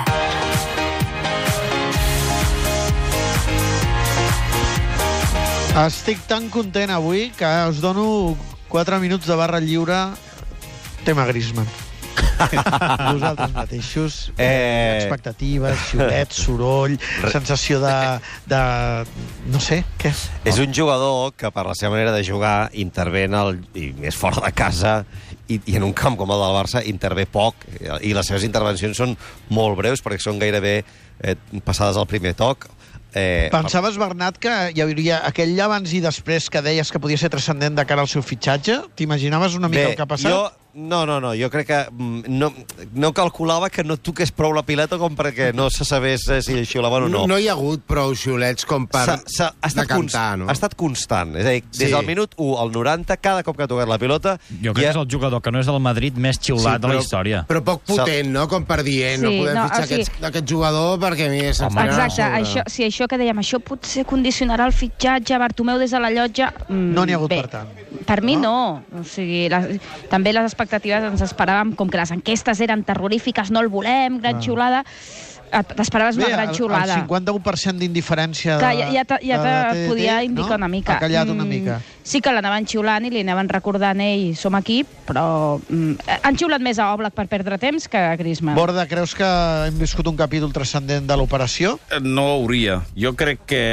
Estic tan content avui que us dono 4 minuts de barra lliure tema Griezmann. Vosaltres mateixos, expectatives, xiulets, soroll, sensació de... no sé, què? És un jugador que per la seva manera de jugar intervé i més fora de casa i en un camp com el del Barça intervé poc i les seves intervencions són molt breus perquè són gairebé passades al primer toc. Pensaves, Bernat, que hi hauria aquell abans i després que deies que podia ser transcendent de cara al seu fitxatge? T'imaginaves una mica el que ha passat? No, jo crec que no calculava que no toqués prou la pilota com perquè no se sabés si xiulaven o no. No hi ha hagut prou xiulets com per decantar, no? Ha estat constant. És a dir, des del minut 1 al 90, cada cop que ha tocat la pilota... Jo crec que és el jugador que no és del Madrid més xiulat de la història. Però poc potent, no? Com per dir, no podem fitxar aquest jugador perquè a mi és... Exacte, si això que dèiem, això potser condicionarà el fitxatge, Bartomeu des de la llotja... No n'hi ha hagut per tant. Per mi no. O sigui, també les expectatives expectatives ens esperàvem, com que les enquestes eren terrorífiques, no el volem, gran xiulada, t'esperaves una gran xiulada. El 51% d'indiferència que ja te podia indicar una mica. Ha callat una mica. Sí que l'anaven xiulant i li anaven recordant som aquí, però han xiulat més a Oblak per perdre temps que a Griezmann. Borda, creus que hem viscut un capítol transcendent de l'operació? No hauria. Jo crec que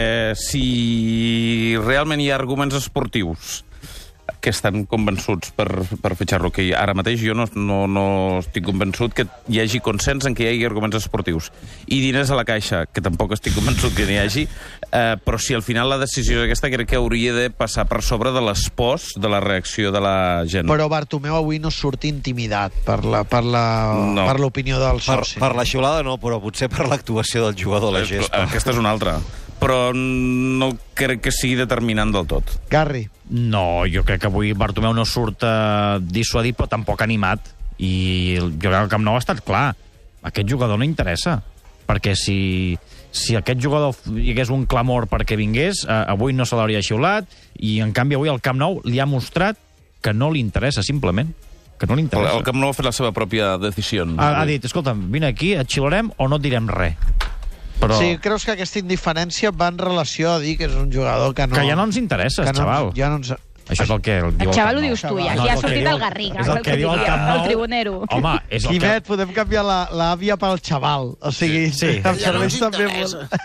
si realment hi ha arguments esportius que estan convençuts per fitxar-lo, que ara mateix jo no estic convençut que hi hagi consens en que hi hagi arguments esportius. I diners a la caixa, que tampoc estic convençut que n'hi hagi, però si al final la decisió és aquesta, crec que hauria de passar per sobre de les pors de la reacció de la gent. Però Bartomeu avui no surt intimidat per l'opinió del soci. Per la xiulada no, però potser per l'actuació del jugador a la gespa. Aquesta és una altra. Però no crec que sigui determinant del tot. Garri. No, jo crec que avui Bartomeu no surt dissuadit, però tampoc animat. I jo crec que el Camp Nou ha estat clar. Aquest jugador no interessa. Perquè si aquest jugador hi hagués un clamor perquè vingués, avui no se l'hauria xiulat, i en canvi avui el Camp Nou li ha mostrat que no li interessa, simplement. Que no li interessa. El Camp Nou ha fet la seva pròpia decisió. Ha dit, escolta'm, vine aquí, et xiularem o no et direm res. Però... Sí, creus que aquesta indiferència va en relació a dir que és un jugador que no... Que ja no ens interessa, xaval. Ja no ens... Això és el que diu el xaval ho dius tu, ja. Aquí ha sortit el Garriga. És el que diu el Camp Nou. El tribunero. Home, és el que... Quimet, podem canviar l'àvia pel xaval. O sigui, em serveix també molt.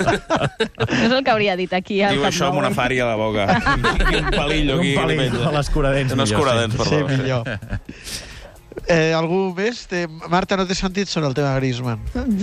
És el que hauria dit aquí. Diu això amb una fària a la boca. Un palillo aquí. Un palillo a l'escuradents. Un escuradents, perdó. Sí, millor. Algú més? Marta, no t'he sentit sobre el tema Griezmann.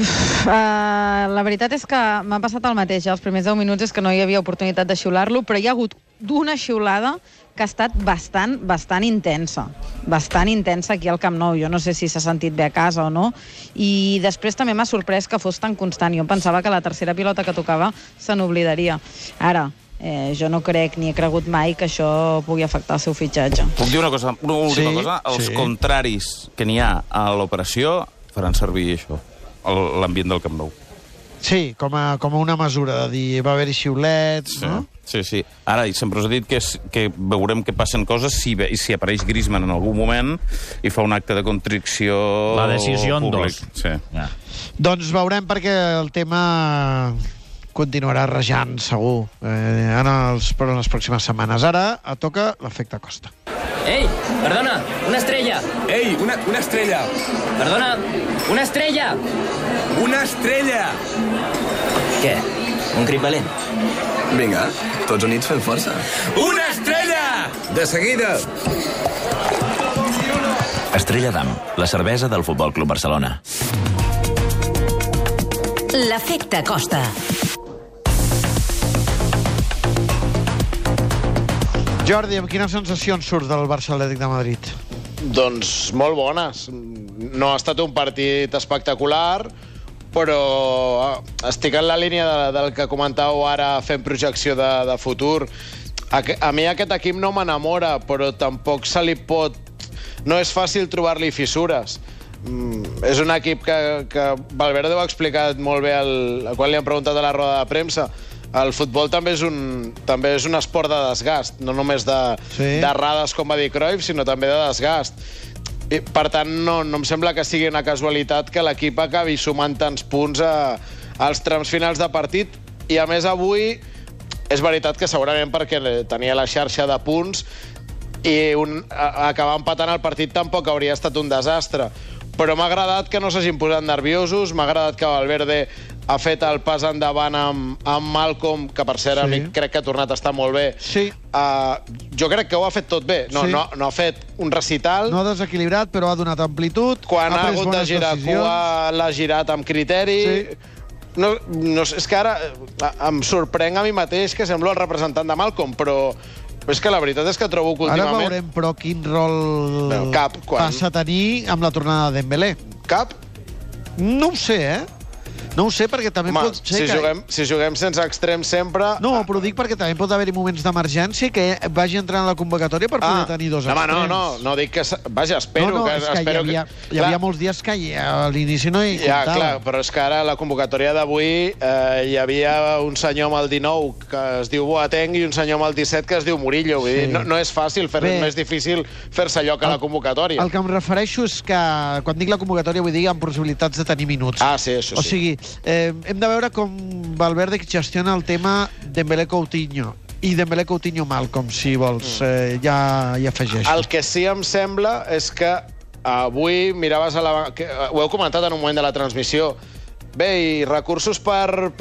La veritat és que m'ha passat el mateix. Els primers 10 minuts és que no hi havia oportunitat de xiular-lo, però hi ha hagut una xiulada que ha estat bastant intensa. Bastant intensa aquí al Camp Nou. Jo no sé si s'ha sentit bé a casa o no. I després també m'ha sorprès que fos tan constant. Jo pensava que la tercera pilota que tocava se n'oblidaria. Ara, jo no crec ni he cregut mai que això pugui afectar el seu fitxatge. Puc dir una última cosa? Els contraris que n'hi ha a l'operació faran servir això, l'ambient del Camp Nou. Sí, com a una mesura de dir va haver-hi xiulets, no? Sí. Ara, sempre us he dit que veurem que passen coses si apareix Griezmann en algun moment i fa un acte de contricció públic. La decisió en dos. Sí. Doncs veurem, perquè el tema continuarà rejant, segur, en les pròximes setmanes. Ara toca l'efecte Costa. Ei, perdona, una estrella. Ei, una estrella. Perdona, una estrella. Una estrella. Què? Un crit valent? Vinga, tots units fem força. Una estrella! De seguida. Estrella d'Am, la cervesa del Futbol Club Barcelona. L'efecte Costa. Jordi, amb quines sensacions surts del Barça Atlètic de Madrid? Doncs molt bones. No ha estat un partit espectacular, però estic en la línia del que comentàveu ara fent projecció de futur. A mi aquest equip no m'enamora, però tampoc se li pot... No és fàcil trobar-li fissures. És un equip que Valverde ho ha explicat molt bé quan li han preguntat a la roda de premsa. El futbol també és un esport de desgast, no només d'errades, com va dir Cruyff, sinó també de desgast. I, per tant, no em sembla que sigui una casualitat que l'equip acabi sumant tants punts als trams finals de partit. I, a més, avui és veritat que segurament perquè tenia la xarxa de punts i acabar empatant el partit tampoc hauria estat un desastre. Però m'ha agradat que no s'hagin posat nerviosos, m'ha agradat que Valverde ha fet el pas endavant amb Malcom, que per cert crec que ha tornat a estar molt bé. Sí. Jo crec que ho ha fet tot bé. No ha fet un recital. No ha desequilibrat, però ha donat amplitud. Quan ha hagut de girar cua, l'ha girat amb criteri. Sí. No, és que ara em sorprenc a mi mateix que semblo el representant de Malcom, però és que la veritat és que trobo que últimament... Ara veurem, però, quin rol passa a tenir amb la tornada de Dembélé. Cap? No ho sé, No ho sé, perquè també pot ser si juguem sense extrem sempre... No, però dic perquè també pot haver-hi moments d'emergència que vagi entrant a la convocatòria per poder tenir dos extrems. No dic que... Vaja, espero que... Hi havia molts dies que a l'inici no hi comptava. Ja, clar, però és que ara a la convocatòria d'avui hi havia un senyor amb el 19 que es diu Boateng i un senyor amb el 17 que es diu Murillo. Vull dir, no és fàcil, és més difícil fer-se lloc a la convocatòria. El que em refereixo és que, quan dic la convocatòria, vull dir amb possibilitats de tenir minuts. Ah, sí, això sí. O sigui, hem de veure com Valverde gestiona el tema Dembélé-Coutinho i Dembélé-Coutinho-Malcom, si vols, ja afegeixo. El que sí em sembla és que avui miraves a la... Ho heu comentat en un moment de la transmissió. Bé, i recursos per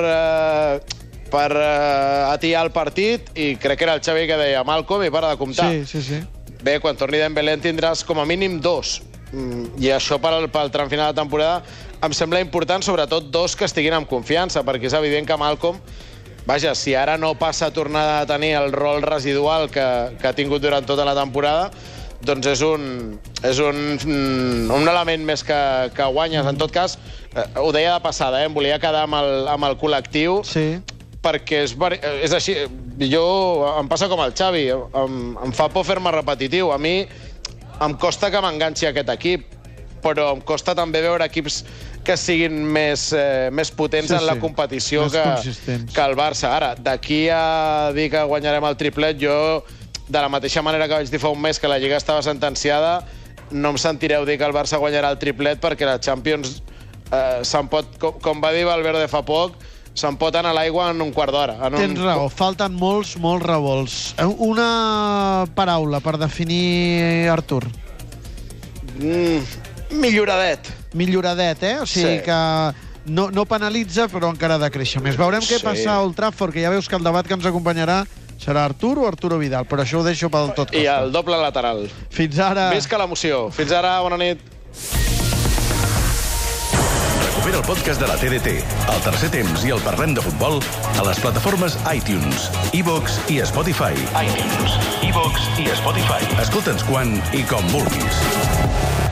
atiar el partit, i crec que era el Xavi que deia Malcom i para de comptar. Sí. Bé, quan torni Dembélé en tindràs com a mínim 2. I això pel tram final de temporada em sembla important, sobretot 2 que estiguin amb confiança, perquè és evident que Malcom, vaja, si ara no passa a tornar a tenir el rol residual que ha tingut durant tota la temporada, doncs és un element més que guanyes. En tot cas, ho deia de passada, em volia quedar amb el col·lectiu, perquè és així. Em passa com el Xavi, em fa por fer-me repetitiu. A mi em costa que m'enganxi aquest equip, però em costa també veure equips que siguin més potents en la competició que el Barça. Ara, d'aquí a dir que guanyarem el triplet, jo, de la mateixa manera que vaig dir fa un mes que la Lliga estava sentenciada, no em sentireu dir que el Barça guanyarà el triplet, perquè la Champions se'n pot, com va dir Valverde fa poc, se'n pot anar a l'aigua en un quart d'hora. Tens raó, falten molts revolts. Una paraula per definir Artur. Milloradet, O sigui que no penalitza, però encara ha de créixer més. Veurem què passa a Old Trafford, que ja veus que el debat que ens acompanyarà serà Artur o Arturo Vidal, però això ho deixo pel tot costa. I el doble lateral. Fins ara. Visca l'emoció. Fins ara, bona nit. Recupera el podcast de la TDT, el tercer temps i el Parlem de Futbol a les plataformes iTunes, iVoox i Spotify. Escolta'ns quan i com vulguis.